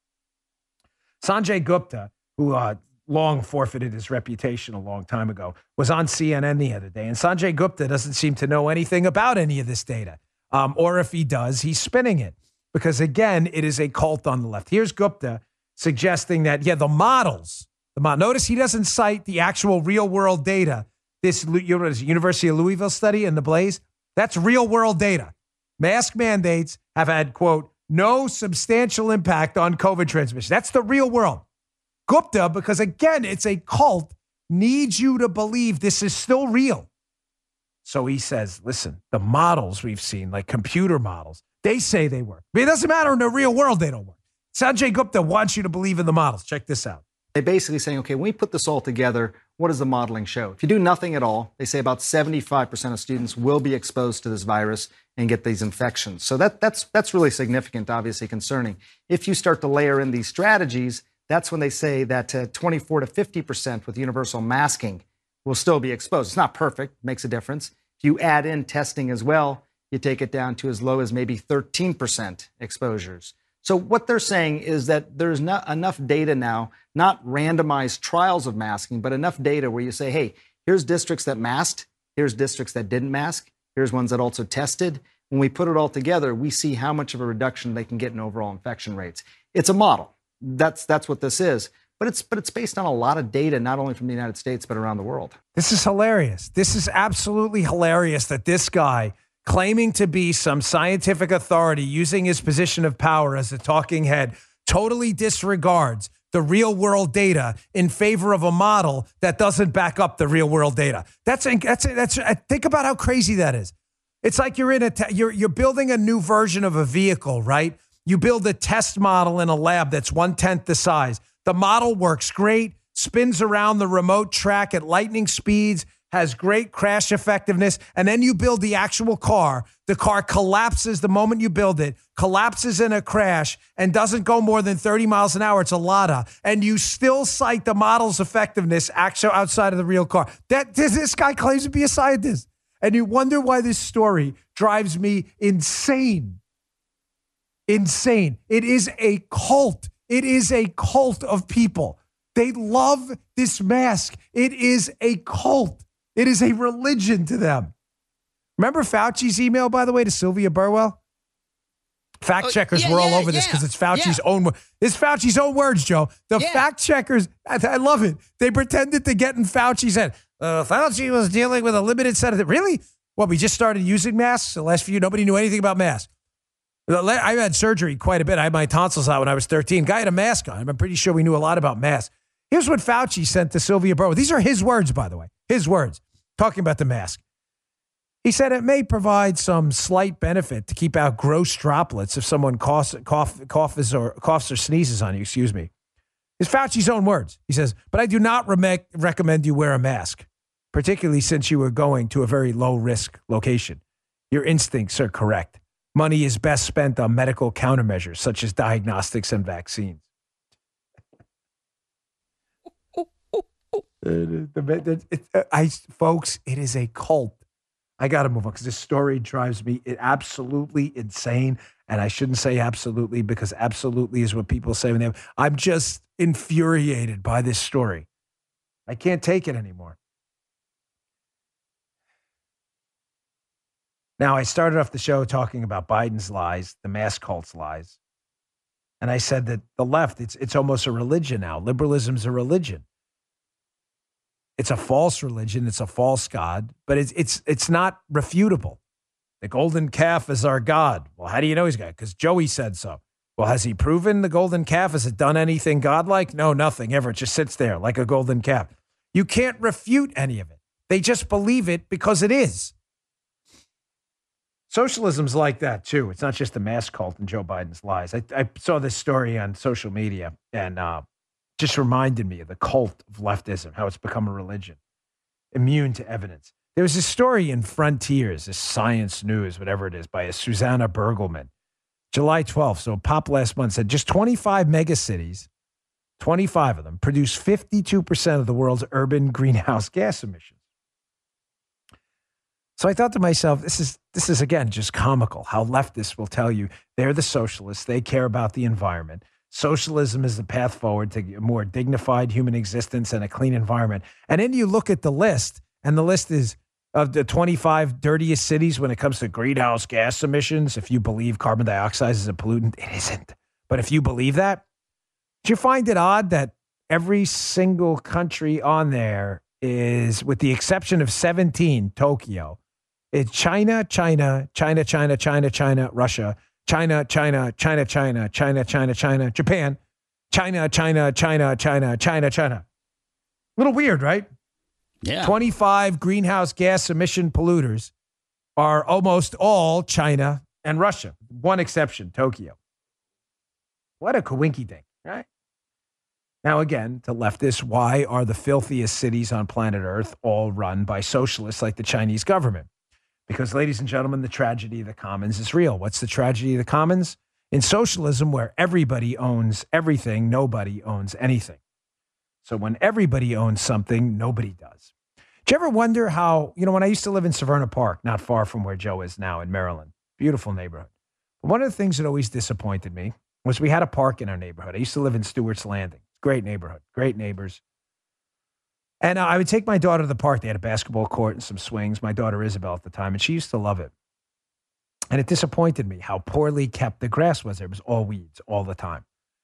Sanjay Gupta, who uh, long forfeited his reputation a long time ago, was on C N N the other day, and Sanjay Gupta doesn't seem to know anything about any of this data. Um, or if he does, he's spinning it. Because again, it is a cult on the left. Here's Gupta suggesting that, yeah, the models, the mod- notice he doesn't cite the actual real world data. This University of Louisville study in the Blaze, that's real world data. Mask mandates have had, quote, no substantial impact on COVID transmission. That's the real world. Gupta, because again, it's a cult, needs you to believe this is still real. So he says, listen, the models we've seen, like computer models, they say they work. But it doesn't matter in the real world, they don't work. Sanjay Gupta wants you to believe in the models. Check this out. They're basically saying, okay, when we put this all together, what does the modeling show? If you do nothing at all, they say about seventy-five percent of students will be exposed to this virus and get these infections. So that, that's, that's really significant, obviously concerning. If you start to layer in these strategies, that's when they say that uh, twenty-four to fifty percent with universal masking will still be exposed. It's not perfect, makes a difference. If you add in testing as well, you take it down to as low as maybe thirteen percent exposures. So what they're saying is that there's not enough data now, not randomized trials of masking, but enough data where you say, hey, here's districts that masked, here's districts that didn't mask, here's ones that also tested. When we put it all together, we see how much of a reduction they can get in overall infection rates. It's a model. That's that's what this is. But it's but it's based on a lot of data, not only from the United States, but around the world. This is hilarious. This is absolutely hilarious that this guy, claiming to be some scientific authority, using his position of power as a talking head, totally disregards the real world data in favor of a model that doesn't back up the real world data. That's that's that's. Think about how crazy that is. It's like you're in a te- you're you're building a new version of a vehicle, right? You build a test model in a lab that's one tenth the size. The model works great, spins around the remote track at lightning speeds, has great crash effectiveness, and then you build the actual car. The car collapses the moment you build it, collapses in a crash, and doesn't go more than thirty miles an hour. It's a Lada. And you still cite the model's effectiveness actually outside of the real car. That this guy claims to be a scientist. And you wonder why this story drives me insane. Insane. It is a cult. It is a cult of people. They love this mask. It is a cult. It is a religion to them. Remember Fauci's email, by the way, to Sylvia Burwell? Fact checkers oh, yeah, were all yeah, over this because yeah, it's Fauci's yeah. own. It's Fauci's own words, Joe. The yeah. fact checkers, I, I love it. They pretended to get in Fauci's head. Uh, Fauci was dealing with a limited set of. Really? What? We just started using masks. The last few, nobody knew anything about masks. I had surgery quite a bit. I had my tonsils out when I was thirteen. Guy had a mask on. I'm pretty sure we knew a lot about masks. Here's what Fauci sent to Sylvia Burwell. These are his words, by the way. His words, talking about the mask. He said it may provide some slight benefit to keep out gross droplets if someone coughs, cough, coughs, or, coughs or sneezes on you, excuse me. It's Fauci's own words. He says, but I do not re- recommend you wear a mask, particularly since you are going to a very low-risk location. Your instincts are correct. Money is best spent on medical countermeasures, such as diagnostics and vaccines. I, folks, it is a cult. I got to move on because this story drives me absolutely insane. And I shouldn't say absolutely because absolutely is what people say when they have. I'm just infuriated by this story. I can't take it anymore. Now, I started off the show talking about Biden's lies, the mask cult's lies. And I said that the left, it's it's almost a religion now. Liberalism's a religion. It's a false religion. It's a false God, but it's it's it's not refutable. The golden calf is our God. Well, how do you know he's God? Because Joey said so. Well, has he proven the golden calf? Has it done anything godlike? No, nothing ever. It just sits there like a golden calf. You can't refute any of it. They just believe it because it is. Socialism's like that, too. It's not just the mask cult and Joe Biden's lies. I, I saw this story on social media and uh, just reminded me of the cult of leftism, how it's become a religion, immune to evidence. There was a story in Frontiers, this Science News, whatever it is, by a Susanna Bergelman, July twelfth. So Pop last month said just twenty-five megacities twenty-five of them, produce fifty-two percent of the world's urban greenhouse gas emissions. So I thought to myself, this is, this is again, just comical how leftists will tell you they're the socialists. They care about the environment. Socialism is the path forward to a more dignified human existence and a clean environment. And then you look at the list, and the list is of the twenty-five dirtiest cities when it comes to greenhouse gas emissions. If you believe carbon dioxide is a pollutant, it isn't. But if you believe that, do you find it odd that every single country on there is, with the exception of seventeen, Tokyo, it's China, China, China, China, China, China, Russia, China, China, China, China, China, China, China, Japan, China, China, China, China, China, China. A little weird, right? Yeah. twenty-five greenhouse gas emission polluters are almost all China and Russia. One exception, Tokyo. What a coinky dink, right? Now, again, to leftists, why are the filthiest cities on planet Earth all run by socialists like the Chinese government? Because, ladies and gentlemen, the tragedy of the commons is real. What's the tragedy of the commons? In socialism, where everybody owns everything, nobody owns anything. So when everybody owns something, nobody does. Do you ever wonder how, you know, when I used to live in Severna Park, not far from where Joe is now in Maryland, beautiful neighborhood. But one of the things that always disappointed me was we had a park in our neighborhood. I used to live in Stewart's Landing. Great neighborhood, great neighbors. And uh, I would take my daughter to the park. They had a basketball court and some swings. My daughter Isabel at the time, and she used to love it. And it disappointed me how poorly kept the grass was. There was all weeds all the time.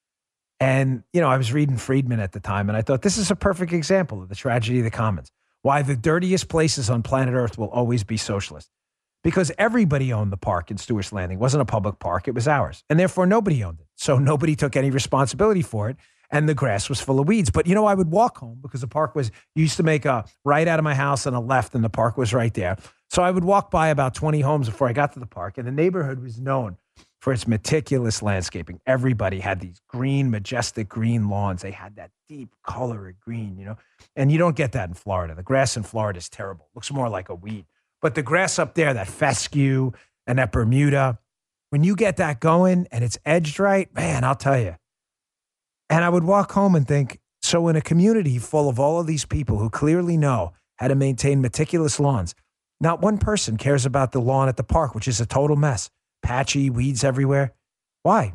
And, you know, I was reading Friedman at the time, and I thought this is a perfect example of the tragedy of the commons. Why the dirtiest places on planet Earth will always be socialist. Because everybody owned the park in Stewart's Landing. It wasn't a public park. It was ours. And therefore, nobody owned it. So nobody took any responsibility for it. And the grass was full of weeds. But, you know, I would walk home because the park was, you used to make a right out of my house and a left, and the park was right there. So I would walk by about twenty homes before I got to the park. And the neighborhood was known for its meticulous landscaping. Everybody had these green, majestic green lawns. They had that deep color of green, you know. And you don't get that in Florida. The grass in Florida is terrible. It looks more like a weed. But the grass up there, that fescue and that Bermuda, when you get that going and it's edged right, man, I'll tell you. And I would walk home and think, so in a community full of all of these people who clearly know how to maintain meticulous lawns, not one person cares about the lawn at the park, which is a total mess. Patchy, weeds everywhere. Why?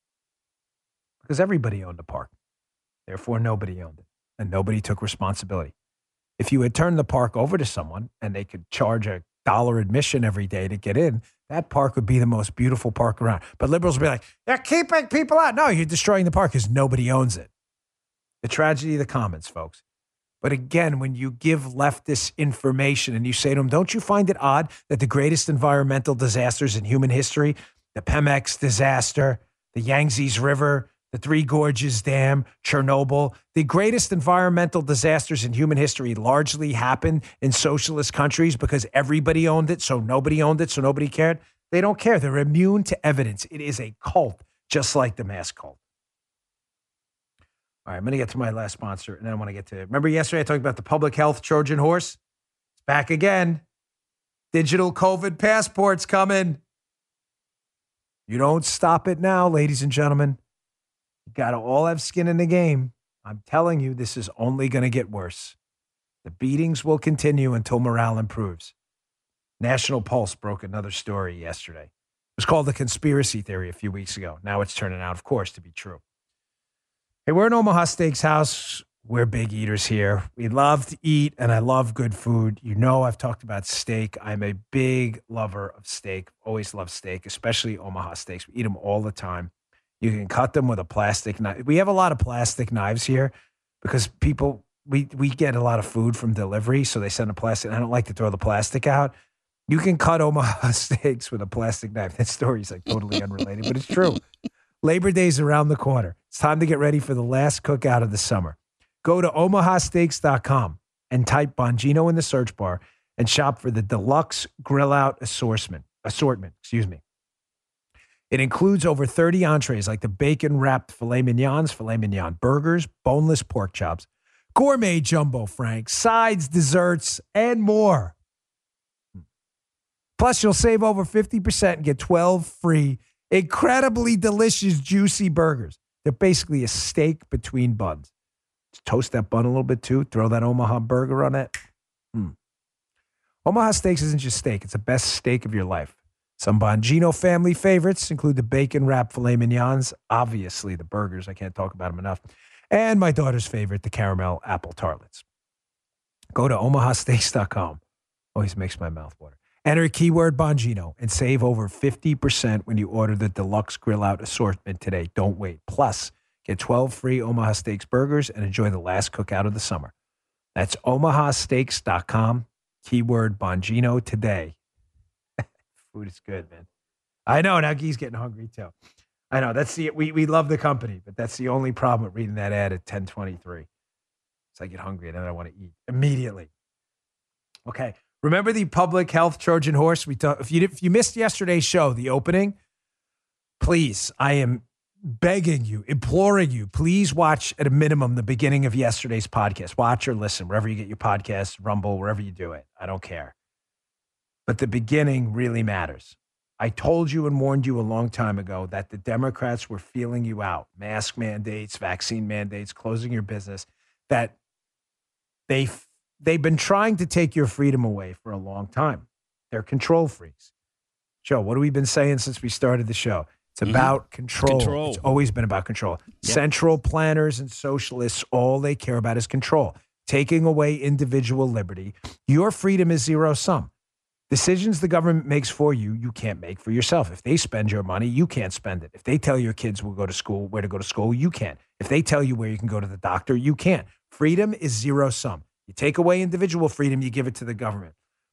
Because everybody owned the park. Therefore, nobody owned it. And nobody took responsibility. If you had turned the park over to someone and they could charge a dollar admission every day to get in, that park would be the most beautiful park around. But liberals would be like, they're keeping people out. No, you're destroying the park because nobody owns it. The tragedy of the commons, folks. But again, when you give leftists information and you say to them, don't you find it odd that the greatest environmental disasters in human history, the Pemex disaster, the Yangtze River, the Three Gorges Dam, Chernobyl, the greatest environmental disasters in human history largely happened in socialist countries because everybody owned it, so nobody owned it, so nobody cared? They don't care. They're immune to evidence. It is a cult, just like the mass cult. All right, I'm going to get to my last sponsor, and then I want to get to, remember yesterday I talked about the public health Trojan horse? It's back again. Digital COVID passports coming. You don't stop it now, ladies and gentlemen. You got to all have skin in the game. I'm telling you, this is only going to get worse. The beatings will continue until morale improves. National Pulse broke another story yesterday. It was called the conspiracy theory a few weeks ago. Now it's turning out, of course, to be true. Hey, we're in Omaha Steaks House. We're big eaters here. We love to eat, and I love good food. You know I've talked about steak. I'm a big lover of steak. Always love steak, especially Omaha steaks. We eat them all the time. You can cut them with a plastic knife. We have a lot of plastic knives here because people, we, we get a lot of food from delivery, so they send a plastic. I don't like to throw the plastic out. You can cut Omaha steaks with a plastic knife. That story is like totally unrelated, but it's true. Labor Day's around the corner. It's time to get ready for the last cookout of the summer. Go to omaha steaks dot com and type Bongino in the search bar and shop for the deluxe grill out assortment. Assortment, excuse me. It includes over thirty entrees like the bacon-wrapped filet mignons, filet mignon burgers, boneless pork chops, gourmet jumbo franks, sides, desserts, and more. Plus, you'll save over fifty percent and get twelve free, incredibly delicious, juicy burgers. They're basically a steak between buns. Just toast that bun a little bit too. Throw that Omaha burger on it. Mm. Omaha Steaks isn't just steak. It's the best steak of your life. Some Bongino family favorites include the bacon wrapped filet mignons. Obviously, the burgers. I can't talk about them enough. And my daughter's favorite, the caramel apple tartlets. Go to omaha steaks dot com. Always makes my mouth water. Enter keyword Bongino and save over fifty percent when you order the deluxe grill out assortment today. Don't wait. Plus, get twelve free Omaha Steaks burgers and enjoy the last cookout of the summer. That's omaha steaks dot com. Keyword Bongino today. Food is good, man. I know. Now Guy's getting hungry too. I know. That's the we we love the company, but that's the only problem with reading that ad at ten twenty-three. So I get hungry and then I want to eat immediately. Okay. Remember the public health Trojan horse? We talk, if you if you missed yesterday's show, the opening, please, I am begging you, imploring you, please watch at a minimum the beginning of yesterday's podcast. Watch or listen wherever you get your podcasts, Rumble, wherever you do it. I don't care. But the beginning really matters. I told you and warned you a long time ago that the Democrats were feeling you out. Mask mandates, vaccine mandates, closing your business, that they, they've been trying to take your freedom away for a long time. They're control freaks. Joe, what have we been saying since we started the show? It's about mm-hmm. control. control. It's always been about control. Yep. Central planners and socialists, all they care about is control. Taking away individual liberty. Your freedom is zero sum. Decisions the government makes for you, you can't make for yourself. If they spend your money, you can't spend it. If they tell your kids will go to school, where to go to school, you can't. If they tell you where you can go to the doctor, you can't. Freedom is zero sum. You take away individual freedom, you give it to the government.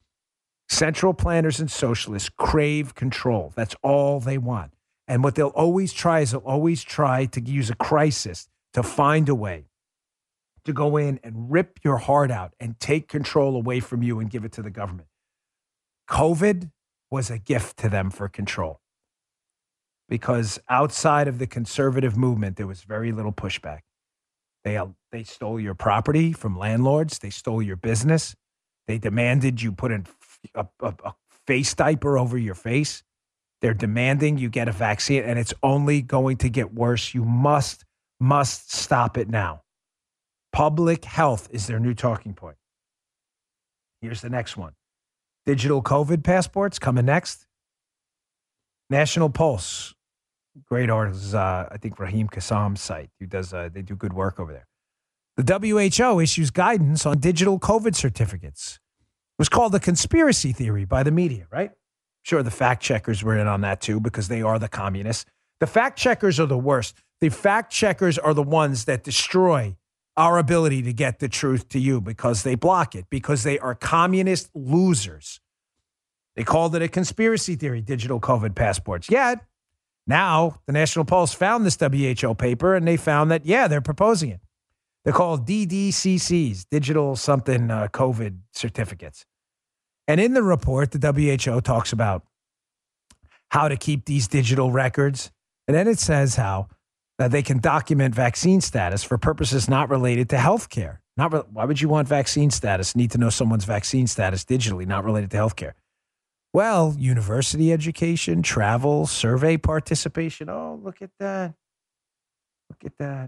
Central planners and socialists crave control. That's all they want. And what they'll always try is they'll always try to use a crisis to find a way to go in and rip your heart out and take control away from you and give it to the government. COVID was a gift to them for control because outside of the conservative movement, there was very little pushback. They, they stole your property from landlords. They stole your business. They demanded you put in a, a, a face diaper over your face. They're demanding you get a vaccine, and it's only going to get worse. You must, must stop it now. Public health is their new talking point. Here's the next one. Digital COVID passports coming next. National Pulse, great article. Uh, I think Raheem Kassam's site, who does uh, they do good work over there. The W H O issues guidance on digital COVID certificates. It was called the conspiracy theory by the media, right? Sure, the fact checkers were in on that too because they are the communists. The fact checkers are the worst. The fact checkers are the ones that destroy our ability to get the truth to you because they block it, because they are communist losers. They called it a conspiracy theory, digital COVID passports. Yet, now the National Pulse found this W H O paper and they found that, yeah, they're proposing it. They're called D D C Cs, digital something uh, COVID certificates. And in the report, the W H O talks about how to keep these digital records. And then it says how that they can document vaccine status for purposes not related to healthcare. Not re- why would you want vaccine status? Need to know someone's vaccine status digitally, not related to healthcare. Well, university education, travel, survey participation. Oh, look at that. Look at that.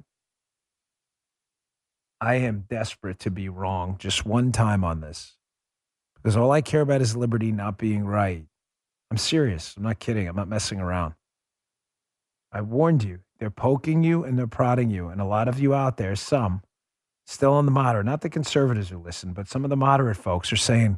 I am desperate to be wrong just one time on this because all I care about is liberty not being right. I'm serious. I'm not kidding. I'm not messing around. I warned you. They're poking you and they're prodding you. And a lot of you out there, some still on the moderate, not the conservatives who listen, but some of the moderate folks are saying,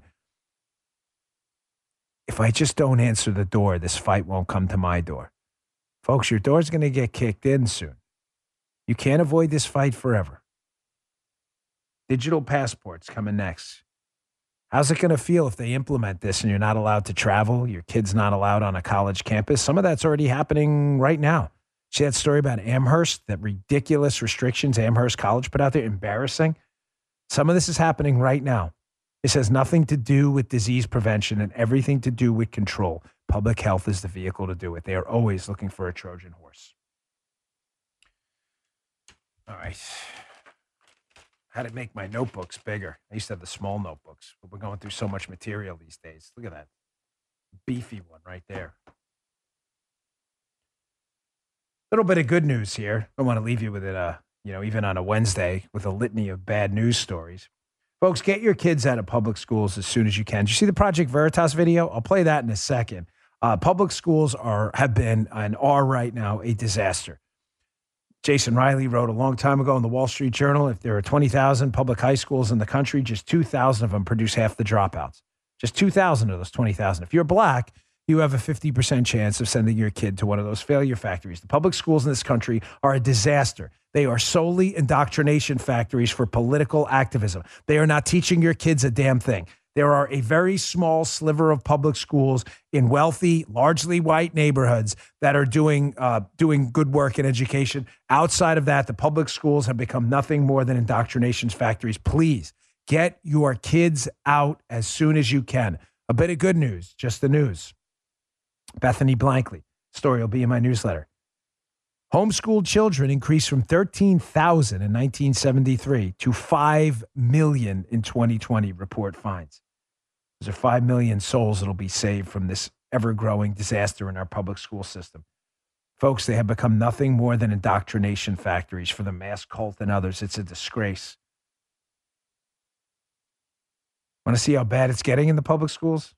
if I just don't answer the door, this fight won't come to my door. Folks, your door's going to get kicked in soon. You can't avoid this fight forever. Digital passports coming next. How's it going to feel if they implement this and you're not allowed to travel? Your kid's not allowed on a college campus? Some of that's already happening right now. See that story about Amherst, that ridiculous restrictions Amherst College put out there? Embarrassing. Some of this is happening right now. This has nothing to do with disease prevention and everything to do with control. Public health is the vehicle to do it. They are always looking for a Trojan horse. All right. How to make my notebooks bigger. I used to have the small notebooks, but we're going through so much material these days. Look at that beefy one right there. little bit of good news here. I want to leave you with it, uh, you know, even on a Wednesday with a litany of bad news stories. Folks, get your kids out of public schools as soon as you can. Did you see the Project Veritas video? I'll play that in a second. Uh, public schools are have been and are right now a disaster. Jason Riley wrote a long time ago in the Wall Street Journal, if there are twenty thousand public high schools in the country, just two thousand of them produce half the dropouts. Just two thousand of those twenty thousand. If you're black, you have a fifty percent chance of sending your kid to one of those failure factories. The public schools in this country are a disaster. They are solely indoctrination factories for political activism. They are not teaching your kids a damn thing. There are a very small sliver of public schools in wealthy, largely white neighborhoods that are doing uh, doing good work in education. Outside of that, the public schools have become nothing more than indoctrination factories. Please get your kids out as soon as you can. A bit of good news, just the news. Bethany Blankley, story will be in my newsletter. Homeschooled children increased from thirteen thousand in nineteen seventy-three to five million in twenty twenty, report finds. Those are five million souls that will be saved from this ever-growing disaster in our public school system. Folks, they have become nothing more than indoctrination factories for the mass cult and others. It's a disgrace. Want to see how bad it's getting in the public schools?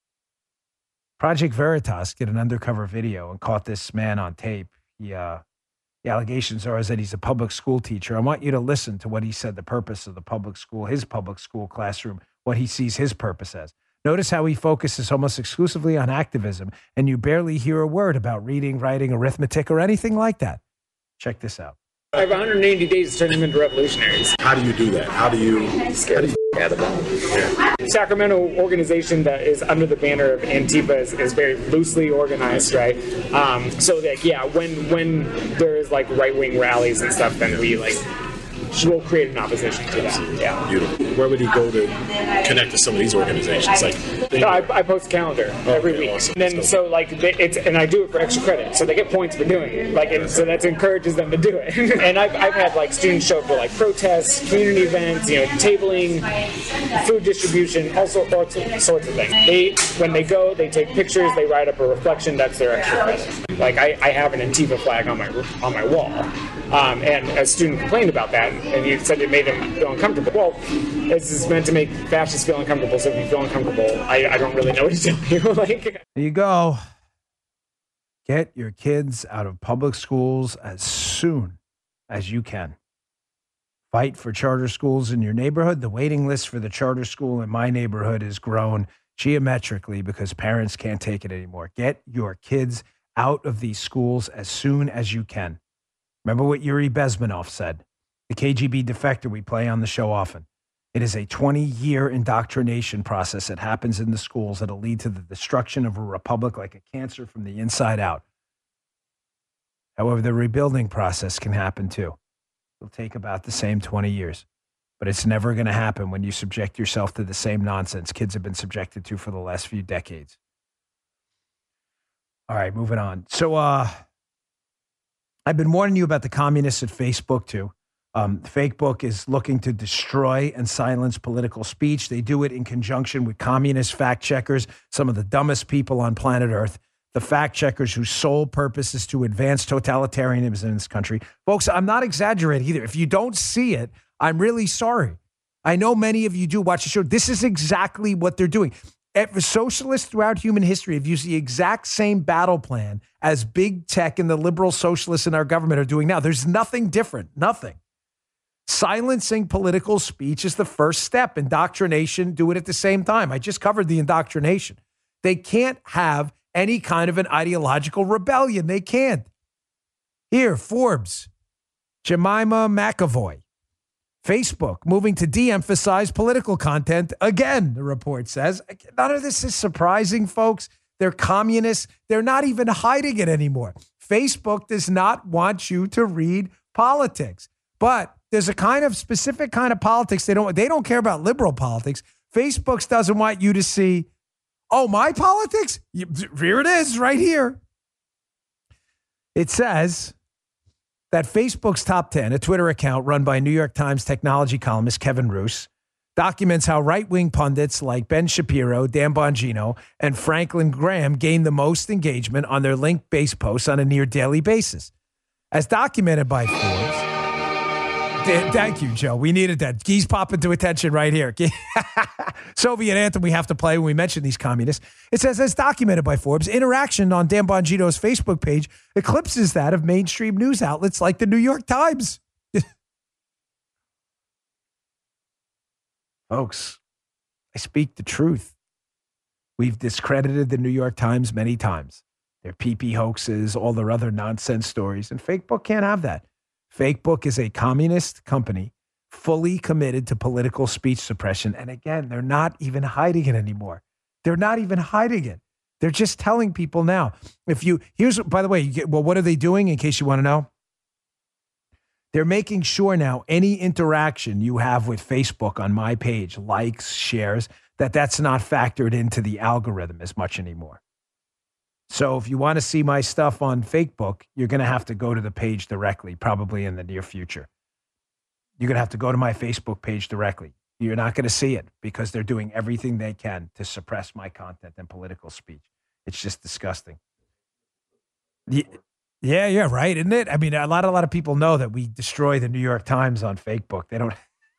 Project Veritas did an undercover video and caught this man on tape. He, uh, the allegations are is that he's a public school teacher. I want you to listen to what he said the purpose of the public school, his public school classroom, what he sees his purpose as. Notice how he focuses almost exclusively on activism, and you barely hear a word about reading, writing, arithmetic, or anything like that. Check this out. I have one hundred eighty days to turn them into revolutionaries. How do you do that? How do you scare the f- out of them? Yeah. Sacramento organization that is under the banner of Antifa is, is very loosely organized, right? Um, so like, yeah, when when there is like right wing rallies and stuff, then we like we'll create an opposition to that. Yeah. Beautiful. Where would he go to connect to some of these organizations? Like, no, I, I post a calendar oh, every okay, week, awesome. and then so like they, it's and I do it for extra credit, so they get points for doing it. Like, and so that encourages them to do it. And I've I've had like students show up for like protests, community events, you know, tabling, food distribution, all sorts sorts of things. They when they go, they take pictures, they write up a reflection. That's their extra credit. Like I, I have an Antifa flag on my on my wall, um, and a student complained about that. And he said it made him feel uncomfortable. Well, this is meant to make fascists feel uncomfortable, so if you feel uncomfortable, I, I don't really know what to tell you. Like, there you go. Get your kids out of public schools as soon as you can. Fight for charter schools in your neighborhood. The waiting list for the charter school in my neighborhood has grown geometrically because parents can't take it anymore. Get your kids out of these schools as soon as you can. Remember what Yuri Bezmenov said. The K G B defector we play on the show often. It is a twenty-year indoctrination process that happens in the schools that'll lead to the destruction of a republic like a cancer from the inside out. However, the rebuilding process can happen too. It'll take about the same twenty years. But it's never going to happen when you subject yourself to the same nonsense kids have been subjected to for the last few decades. All right, moving on. So uh, I've been warning you about the communists at Facebook too. Um, Fakebook is looking to destroy and silence political speech. They do it in conjunction with communist fact checkers, some of the dumbest people on planet Earth, the fact checkers whose sole purpose is to advance totalitarianism in this country. Folks, I'm not exaggerating either. If you don't see it, I'm really sorry. I know many of you do watch the show. This is exactly what they're doing. Socialists throughout human history have used the exact same battle plan as big tech and the liberal socialists in our government are doing now. There's nothing different, nothing. Silencing political speech is the first step. Indoctrination, do it at the same time. I just covered the indoctrination. They can't have any kind of an ideological rebellion. They can't. Here, Forbes, Jemima McAvoy. Facebook moving to de-emphasize political content again, the report says. None of this is surprising, folks. They're communists. They're not even hiding it anymore. Facebook does not want you to read politics. But there's a kind of specific kind of politics. They don't, they don't care about liberal politics. Facebook doesn't want you to see, oh, my politics? Here it is right here. It says that Facebook's Top ten, a Twitter account run by New York Times technology columnist Kevin Roose, documents how right-wing pundits like Ben Shapiro, Dan Bongino, and Franklin Graham gain the most engagement on their link-based posts on a near daily basis. As documented by Forbes. Thank you, Joe. We needed that. Geese popping to attention right here. Soviet anthem we have to play when we mention these communists. It says, as documented by Forbes, interaction on Dan Bongino's Facebook page eclipses that of mainstream news outlets like the New York Times. Folks, I speak the truth. We've discredited the New York Times many times. Their P P hoaxes, all their other nonsense stories, and Fakebook can't have that. Fakebook is a communist company fully committed to political speech suppression. And again, they're not even hiding it anymore. They're not even hiding it. They're just telling people now. If you, here's, by the way, you get, well, what are they doing in case you want to know? They're making sure now any interaction you have with Facebook on my page, likes, shares, that that's not factored into the algorithm as much anymore. So if you want to see my stuff on Fakebook, you're going to have to go to the page directly, probably in the near future. You're going to have to go to my Facebook page directly. You're not going to see it because they're doing everything they can to suppress my content and political speech. It's just disgusting. Yeah, yeah, right, isn't it? I mean, a lot, a lot of people know that we destroy the New York Times on Fakebook. They don't.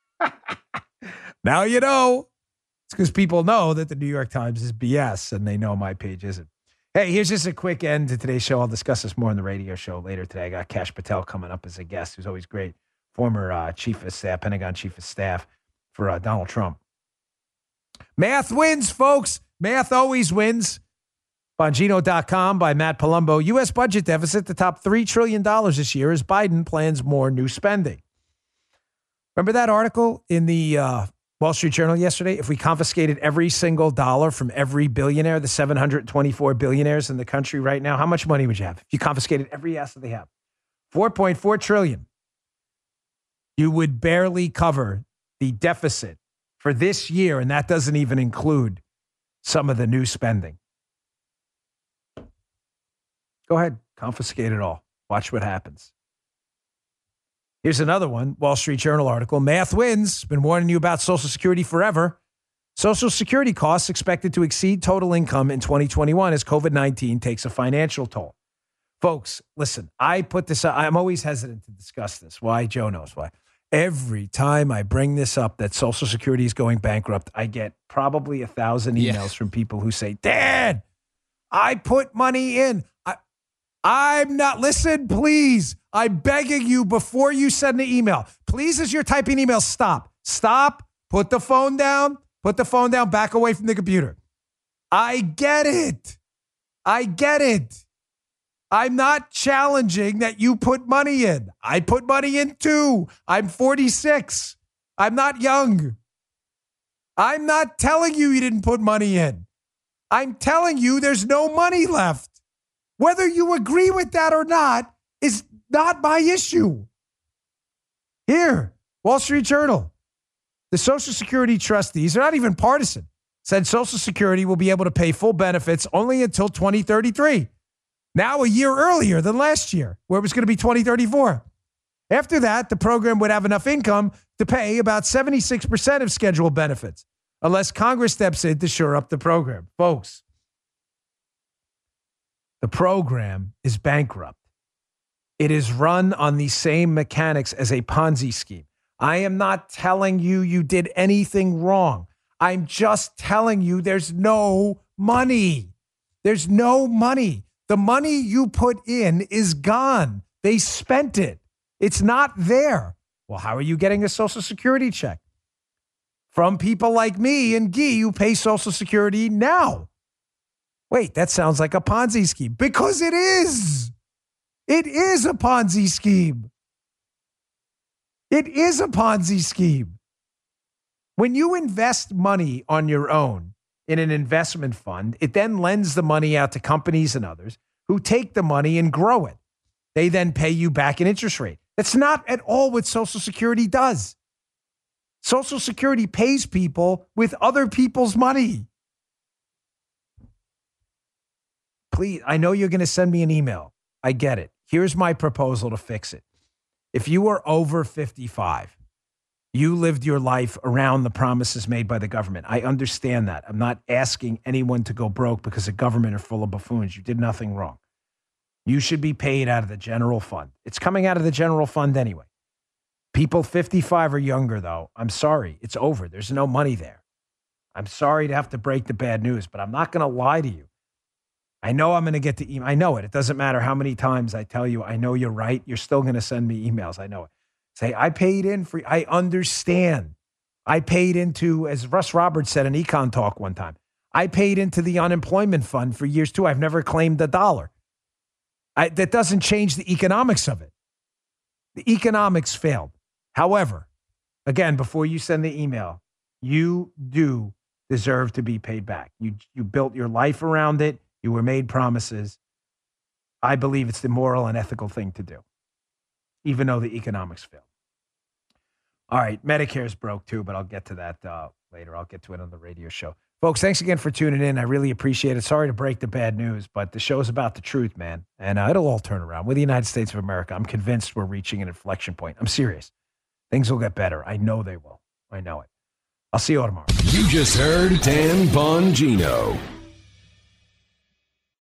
Now you know. It's because people know that the New York Times is B S and they know my page isn't. Hey, here's just a quick end to today's show. I'll discuss this more on the radio show later today. I got Kash Patel coming up as a guest, who's always great. Former uh, chief of staff, Pentagon chief of staff for uh, Donald Trump. Math wins, folks. Math always wins. Bongino dot com by Matt Palumbo. U S budget deficit to top three trillion dollars this year as Biden plans more new spending. Remember that article in the uh, Wall Street Journal yesterday? If we confiscated every single dollar from every billionaire, the seven hundred twenty-four billionaires in the country right now, how much money would you have? If you confiscated every asset they have, four point four trillion dollars. You would barely cover the deficit for this year, and that doesn't even include some of the new spending. Go ahead, confiscate it all. Watch what happens. Here's another one, Wall Street Journal article. Math wins. Been warning you about Social Security forever. Social Security costs expected to exceed total income in twenty twenty-one as COVID nineteen takes a financial toll. Folks, listen, I put this up. I'm always hesitant to discuss this. Why? Joe knows why. Every time I bring this up that Social Security is going bankrupt, I get probably a thousand emails yeah. from people who say, Dad, I put money in. I, I'm not, listen, please. I'm begging you before you send the email. Please, as you're typing email, stop. Stop. Put the phone down. Put the phone down. Back away from the computer. I get it. I get it. I'm not challenging that you put money in. I put money in too. I'm forty-six. I'm not young. I'm not telling you you didn't put money in. I'm telling you there's no money left. Whether you agree with that or not is not my issue. Here, Wall Street Journal. The Social Security trustees, they're not even partisan, said Social Security will be able to pay full benefits only until twenty thirty-three. Now a year earlier than last year, where it was going to be twenty thirty-four. After that, the program would have enough income to pay about seventy-six percent of scheduled benefits, unless Congress steps in to shore up the program. Folks, the program is bankrupt. It is run on the same mechanics as a Ponzi scheme. I am not telling you you did anything wrong. I'm just telling you there's no money. There's no money. The money you put in is gone. They spent it. It's not there. Well, how are you getting a Social Security check? From people like me and Guy who pay Social Security now. Wait, that sounds like a Ponzi scheme. Because it is. It is a Ponzi scheme. It is a Ponzi scheme. When you invest money on your own in an investment fund, it then lends the money out to companies and others who take the money and grow it. They then pay you back an interest rate. That's not at all what Social Security does. Social Security pays people with other people's money. Please, I know you're going to send me an email. I get it. Here's my proposal to fix it. If you are over fifty-five, you lived your life around the promises made by the government. I understand that. I'm not asking anyone to go broke because the government are full of buffoons. You did nothing wrong. You should be paid out of the general fund. It's coming out of the general fund anyway. People fifty-five or younger, though, I'm sorry. It's over. There's no money there. I'm sorry to have to break the bad news, but I'm not going to lie to you. I know I'm going to get the email. I know it. It doesn't matter how many times I tell you, I know you're right. You're still going to send me emails. I know it. Say, I paid in for, I understand. I paid into, as Russ Roberts said in Econ Talk one time, I paid into the unemployment fund for years too. I've never claimed a dollar. I, that doesn't change the economics of it. The economics failed. However, again, before you send the email, you do deserve to be paid back. You you built your life around it. You were made promises. I believe it's the moral and ethical thing to do, even though the economics failed. All right, Medicare's broke too, but I'll get to that uh, later. I'll get to it on the radio show. Folks, thanks again for tuning in. I really appreciate it. Sorry to break the bad news, but the show's about the truth, man. And uh, it'll all turn around. With the United States of America, I'm convinced we're reaching an inflection point. I'm serious. Things will get better. I know they will. I know it. I'll see you all tomorrow. You just heard Dan Bongino.